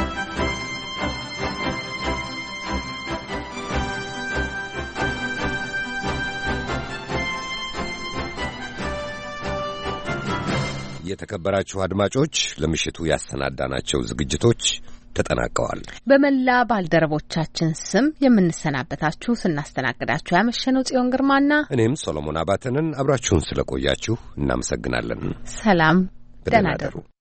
የተከበራችሁ አድማጮች ለምሽቱ ያሰናዳናቸው ዝግጅቶች ተጠናቀዋል። በመላ ባልደረቦቻችን ስም የምንሰናበታችሁ ስናስተናግዳችሁ ያመሸነው ጽዮን ግርማና እኔም ሶሎሞን አባተንን አብራችሁን ስለቆያችሁ እናመሰግናለን። ሰላም፣ ደህና እደሩ።